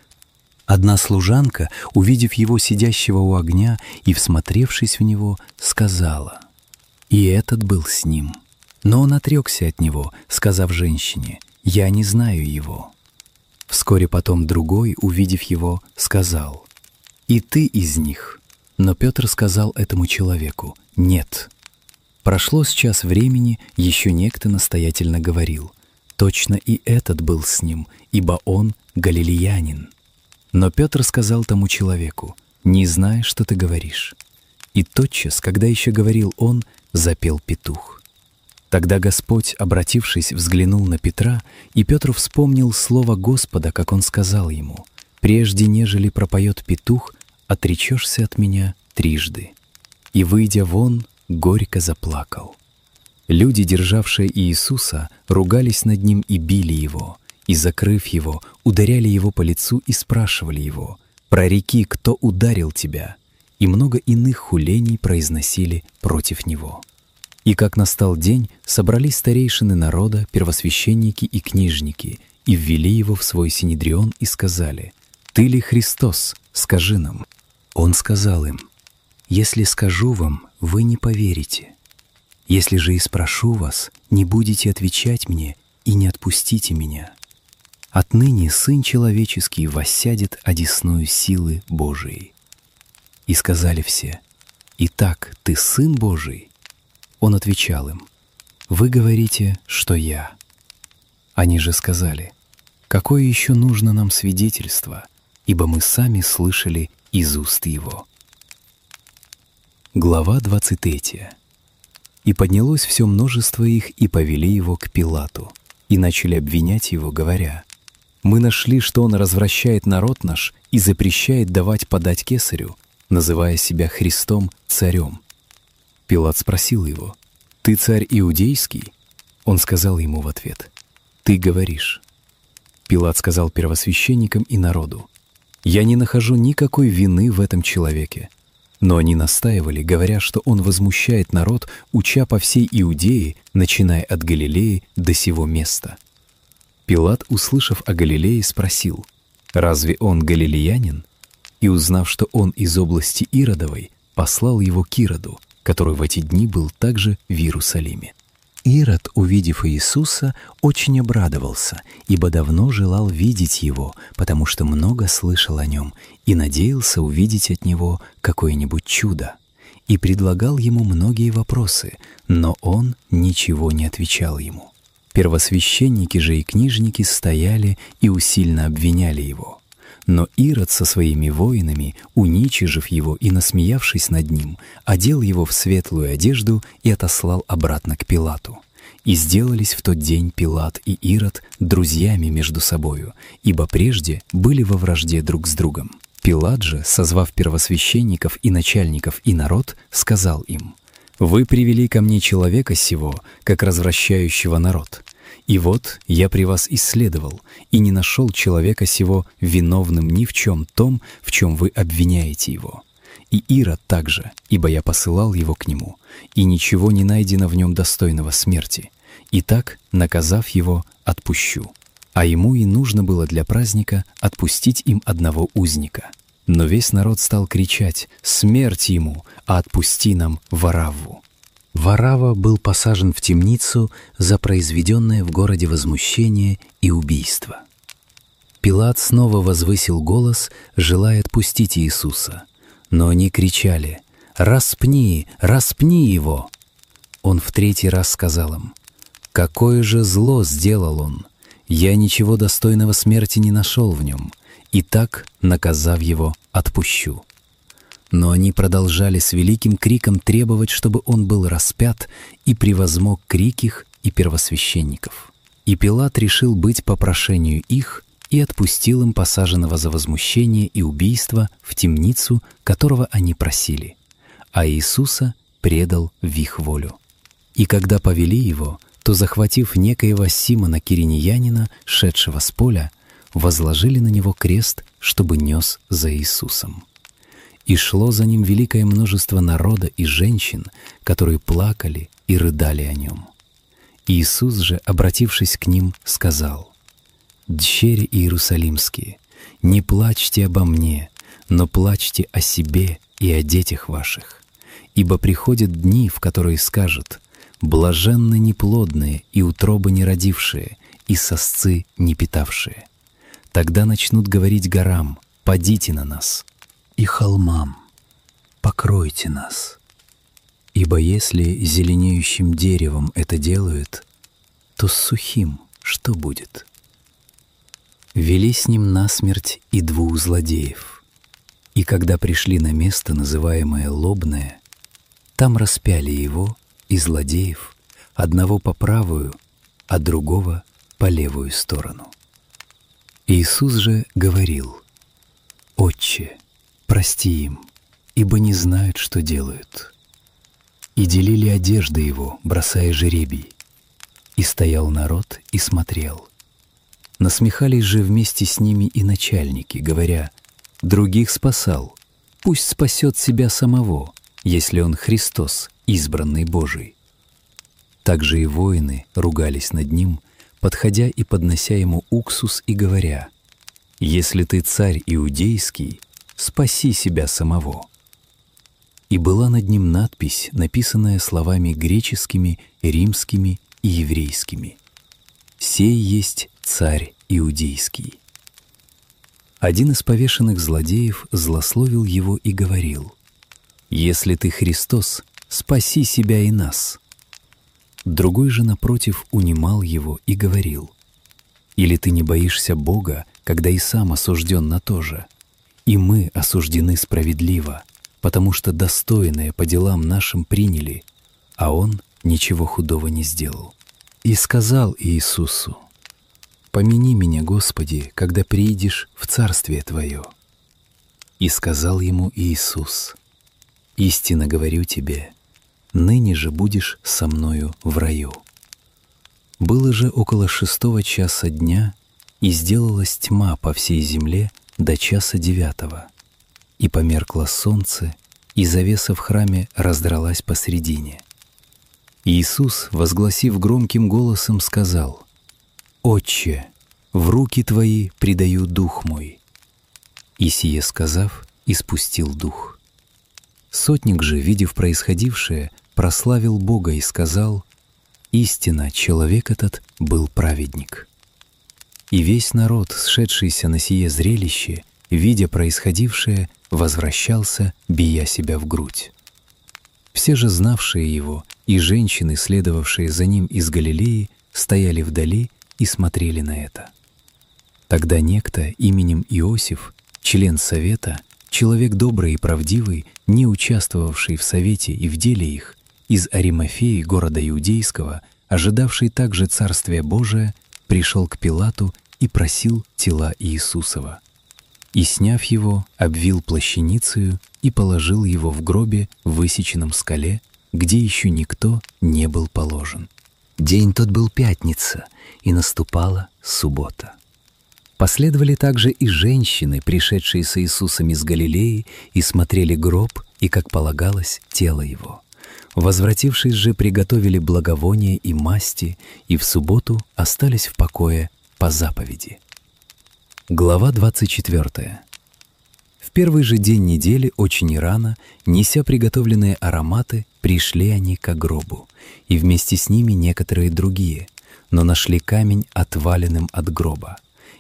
Одна служанка, увидев его сидящего у огня и всмотревшись в него, сказала: «И этот был с ним». Но он отрекся от него, сказав женщине: «Я не знаю его». Вскоре потом другой, увидев его, сказал: «И ты из них». Но Петр сказал этому человеку: «Нет». Прошло с час времени, еще некто настоятельно говорил: «Точно и этот был с ним, ибо он галилеянин». Но Петр сказал тому человеку: «Не знаю, что ты говоришь». И тотчас, когда еще говорил он, запел петух. Тогда Господь, обратившись, взглянул на Петра, и Петр вспомнил слово Господа, как он сказал ему: «Прежде нежели пропоет петух, отречешься от меня трижды». И, выйдя вон, горько заплакал. Люди, державшие Иисуса, ругались над ним и били его, и, закрыв его, ударяли его по лицу и спрашивали его: «Прореки, кто ударил тебя?» И много иных хулений произносили против него. И как настал день, собрались старейшины народа, первосвященники и книжники, и ввели его в свой синедрион и сказали: «Ты ли Христос? Скажи нам». Он сказал им: «Если скажу вам, вы не поверите. Если же и спрошу вас, не будете отвечать мне и не отпустите меня. Отныне Сын Человеческий воссядет одесную силы Божией». И сказали все: «Итак, ты Сын Божий?» Он отвечал им: «Вы говорите, что я». Они же сказали: «Какое еще нужно нам свидетельство, ибо мы сами слышали из уст его». Глава двадцать третья. «И поднялось все множество их, и повели его к Пилату, и начали обвинять его, говоря: Мы нашли, что он развращает народ наш и запрещает давать подать кесарю, называя себя Христом царем. Пилат спросил его: «Ты царь иудейский?» Он сказал ему в ответ: «Ты говоришь». Пилат сказал первосвященникам и народу: «Я не нахожу никакой вины в этом человеке». Но они настаивали, говоря, что он возмущает народ, уча по всей Иудее, начиная от Галилеи до сего места. Пилат, услышав о Галилее, спросил: «Разве он галилеянин?» И, узнав, что он из области Иродовой, послал его к Ироду, который в эти дни был также в Иерусалиме. Ирод, увидев Иисуса, очень обрадовался, ибо давно желал видеть его, потому что много слышал о нем, и надеялся увидеть от него какое-нибудь чудо, и предлагал ему многие вопросы, но он ничего не отвечал ему. Первосвященники же и книжники стояли и усильно обвиняли его. Но Ирод со своими воинами, уничижив его и насмеявшись над ним, одел его в светлую одежду и отослал обратно к Пилату. И сделались в тот день Пилат и Ирод друзьями между собою, ибо прежде были во вражде друг с другом. Пилат же, созвав первосвященников и начальников и народ, сказал им: «Вы привели ко мне человека сего, как развращающего народ. И вот я при вас исследовал, и не нашел человека сего виновным ни в чем том, в чем вы обвиняете его. И Ирод также, ибо я посылал его к нему, и ничего не найдено в нем достойного смерти. Итак, наказав его, отпущу». А ему и нужно было для праздника отпустить им одного узника. Но весь народ стал кричать: «Смерть ему, а отпусти нам Варавву». Варавва был посажен в темницу за произведенное в городе возмущение и убийство. Пилат снова возвысил голос, желая отпустить Иисуса. Но они кричали: «Распни! Распни его!» Он в третий раз сказал им: «Какое же зло сделал он! Я ничего достойного смерти не нашел в нем, и так, наказав его, отпущу». Но они продолжали с великим криком требовать, чтобы он был распят, и превозмог крик их и первосвященников. И Пилат решил быть по прошению их и отпустил им посаженного за возмущение и убийство в темницу, которого они просили, а Иисуса предал в их волю. И когда повели его, то, захватив некоего Симона Киринеянина, шедшего с поля, возложили на него крест, чтобы нес за Иисусом. И шло за ним великое множество народа и женщин, которые плакали и рыдали о нем. Иисус же, обратившись к ним, сказал: «Дщери иерусалимские, не плачьте обо мне, но плачьте о себе и о детях ваших. Ибо приходят дни, в которые скажут: блаженны неплодные и утробы не родившие, и сосцы не питавшие. Тогда начнут говорить горам: падите на нас, и холмам: покройте нас. Ибо если зеленеющим деревом это делают, то с сухим что будет?» Вели с ним насмерть и двух злодеев. И когда пришли на место, называемое Лобное, там распяли его и злодеев, одного по правую, а другого по левую сторону. Иисус же говорил: «Отче, прости им, ибо не знают, что делают». И делили одежды его, бросая жребий. И стоял народ и смотрел. Насмехались же вместе с ними и начальники, говоря: «Других спасал, пусть спасет себя самого, если он Христос, избранный Божий». Также и воины ругались над ним, подходя и поднося ему уксус и говоря: «Если ты царь иудейский, спаси себя самого». И была над ним надпись, написанная словами греческими, римскими и еврейскими: «Сей есть царь иудейский». Один из повешенных злодеев злословил его и говорил: «Если ты Христос, спаси себя и нас». Другой же, напротив, унимал его и говорил: «Или ты не боишься Бога, когда и сам осужден на то же? И мы осуждены справедливо, потому что достойное по делам нашим приняли, а он ничего худого не сделал». И сказал Иисусу: «Помяни меня, Господи, когда приидешь в Царствие Твое». И сказал ему Иисус: «Истинно говорю тебе, ныне же будешь со мною в раю». Было же около шестого часа дня, и сделалась тьма по всей земле до часа девятого. И померкло солнце, и завеса в храме раздралась посредине. Иисус, возгласив громким голосом, сказал: «Отче, в руки Твои предаю дух мой». И сие сказав, испустил дух. Сотник же, видев происходившее, прославил Бога и сказал: «Истинно, человек этот был праведник». И весь народ, сшедшийся на сие зрелище, видя происходившее, возвращался, бия себя в грудь. Все же знавшие его и женщины, следовавшие за ним из Галилеи, стояли вдали и смотрели на это. Тогда некто именем Иосиф, член совета, человек добрый и правдивый, не участвовавший в совете и в деле их, из Аримафеи, города Иудейского, ожидавший также Царствия Божия, пришел к Пилату и просил тела Иисусова. И, сняв его, обвил плащаницею и положил его в гробе, высеченном в скале, где еще никто не был положен. День тот был пятница, и наступала суббота. Последовали также и женщины, пришедшие с Иисусом из Галилеи, и смотрели гроб, и, как полагалось, тело его. Возвратившись же, приготовили благовония и масти, и в субботу остались в покое по заповеди. Глава двадцать четвёртая. В первый же день недели, очень рано, неся приготовленные ароматы, пришли они ко гробу, и вместе с ними некоторые другие, но нашли камень отваленным от гроба.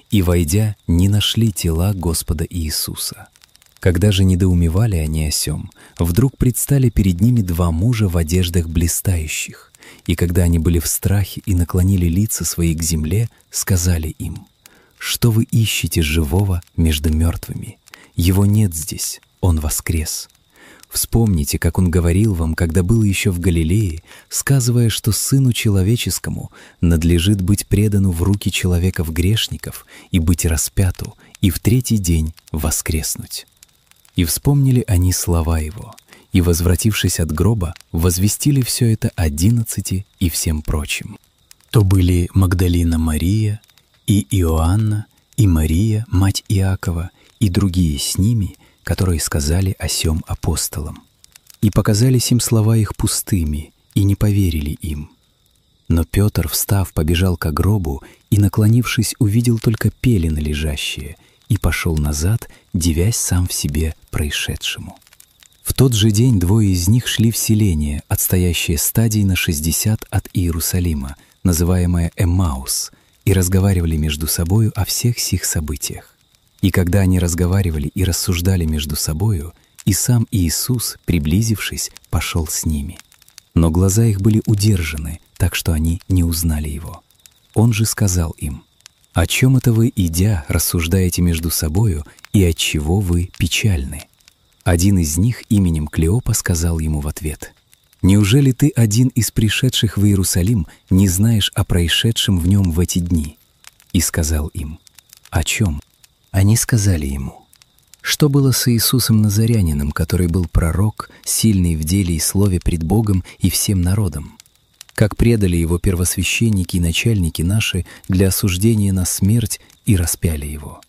и, войдя, не нашли тела Господа Иисуса. Когда же недоумевали они о сем, вдруг предстали перед ними два мужа в одеждах блистающих, и когда они были в страхе и наклонили лица свои к земле, сказали им: «Что вы ищете живого между мертвыми? Его нет здесь, он воскрес. Вспомните, как он говорил вам, когда был еще в Галилее, сказывая, что Сыну Человеческому надлежит быть предану в руки человеков-грешников и быть распяту, и в третий день воскреснуть». И вспомнили они слова его, и, возвратившись от гроба, возвестили все это одиннадцати и всем прочим. То были Магдалина Мария, и Иоанна, и Мария, мать Иакова, и другие с ними, которые сказали о сем апостолам. И показались им слова их пустыми, и не поверили им. Но Петр, встав, побежал ко гробу, и, наклонившись, увидел только пелены лежащие, и пошел назад, дивясь сам в себе происшедшему. В тот же день двое из них шли в селение, отстоящее стадий на шестьдесят от Иерусалима, называемое Эммаус, и разговаривали между собою о всех сих событиях. И когда они разговаривали и рассуждали между собою, и сам Иисус, приблизившись, пошел с ними. Но глаза их были удержаны, так что они не узнали его. Он же сказал им: «О чем это вы, идя, рассуждаете между собою, и отчего вы печальны?» Один из них именем Клеопа сказал ему в ответ: «Неужели ты, один из пришедших в Иерусалим, не знаешь о происшедшем в нем в эти дни?» И сказал им: «О чем?» Они сказали ему: «Что было с Иисусом Назарянином, который был пророк, сильный в деле и слове пред Богом и всем народом? Как предали его первосвященники и начальники наши для осуждения на смерть и распяли его.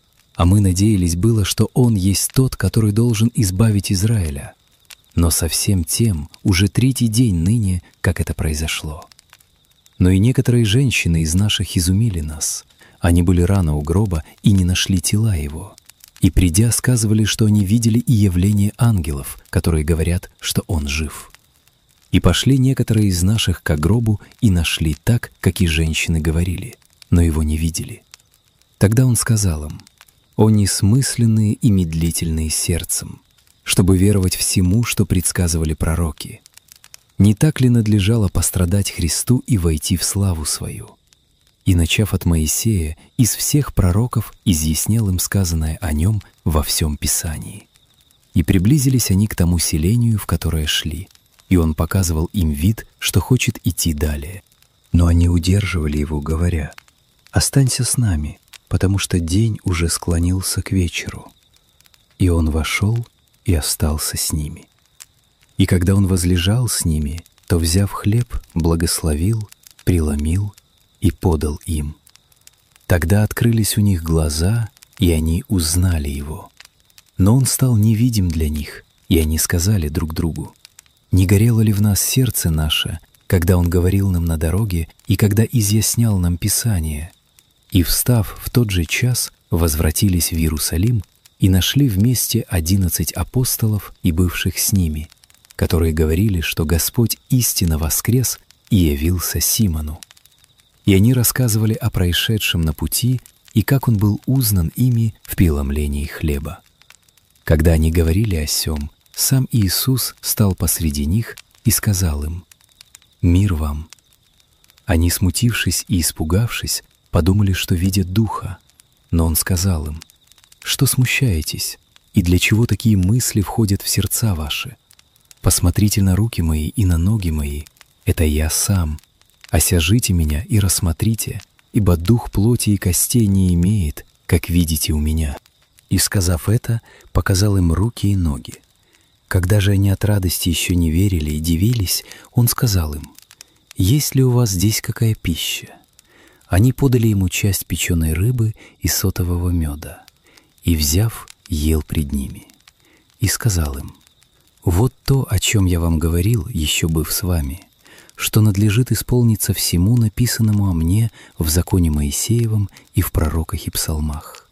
А мы надеялись было, что он есть тот, который должен избавить Израиля. Но со всем тем уже третий день ныне, как это произошло. Но и некоторые женщины из наших изумили нас. Они были рано у гроба и не нашли тела его. И, придя, сказывали, что они видели и явление ангелов, которые говорят, что он жив. И пошли некоторые из наших ко гробу и нашли так, как и женщины говорили, но его не видели. Тогда он сказал им: «О несмысленные и медлительные сердцем, чтобы веровать всему, что предсказывали пророки. Не так ли надлежало пострадать Христу и войти в славу свою?» И, начав от Моисея, из всех пророков изъяснял им сказанное о нем во всем Писании. И приблизились они к тому селению, в которое шли, и он показывал им вид, что хочет идти далее. Но они удерживали его, говоря: «Останься с нами, потому что день уже склонился к вечеру». И он вошел и остался с ними. И когда он возлежал с ними, то, взяв хлеб, благословил, преломил и подал им. Тогда открылись у них глаза, и они узнали его. Но он стал невидим для них, и они сказали друг другу: «Не горело ли в нас сердце наше, когда он говорил нам на дороге и когда изъяснял нам Писание?» И, встав в тот же час, возвратились в Иерусалим и нашли вместе одиннадцать апостолов и бывших с ними, которые говорили, что Господь истинно воскрес и явился Симону. И они рассказывали о происшедшем на пути и как он был узнан ими в преломлении хлеба. Когда они говорили о сем, сам Иисус стал посреди них и сказал им: «Мир вам». Они, смутившись и испугавшись, подумали, что видят Духа. Но он сказал им: «Что смущаетесь? И для чего такие мысли входят в сердца ваши? Посмотрите на руки мои и на ноги мои, это я сам. Осяжите меня и рассмотрите, ибо дух плоти и костей не имеет, как видите у меня». И, сказав это, показал им руки и ноги. Когда же они от радости еще не верили и дивились, он сказал им: «Есть ли у вас здесь какая пища?» Они подали ему часть печеной рыбы и сотового меда, и, взяв, ел пред ними. И сказал им: «Вот то, о чем я вам говорил, еще быв с вами, что надлежит исполниться всему написанному о мне в законе Моисеевом и в пророках и псалмах».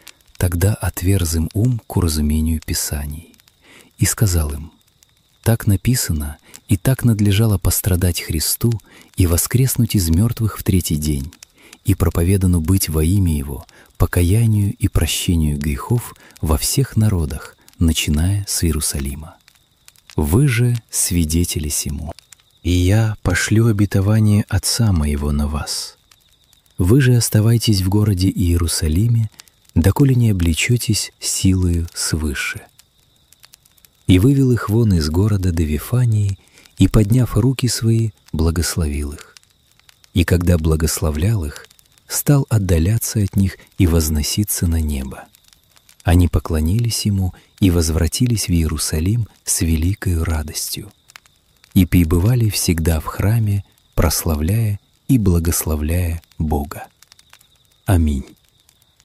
Тогда отверз им ум к уразумению Писаний. И сказал им: «Так написано, и так надлежало пострадать Христу и воскреснуть из мертвых в третий день, и проповедано быть во имя Его покаянию и прощению грехов во всех народах, начиная с Иерусалима. Вы же свидетели сему. И я пошлю обетование Отца моего на вас. Вы же оставайтесь в городе Иерусалиме, доколе не облечетесь силою свыше». И вывел их вон из города до Вифании, и, подняв руки свои, благословил их. И когда благословлял их, стал отдаляться от них и возноситься на небо. Они поклонились ему и возвратились в Иерусалим с великою радостью. И пребывали всегда в храме, прославляя и благословляя Бога. Аминь.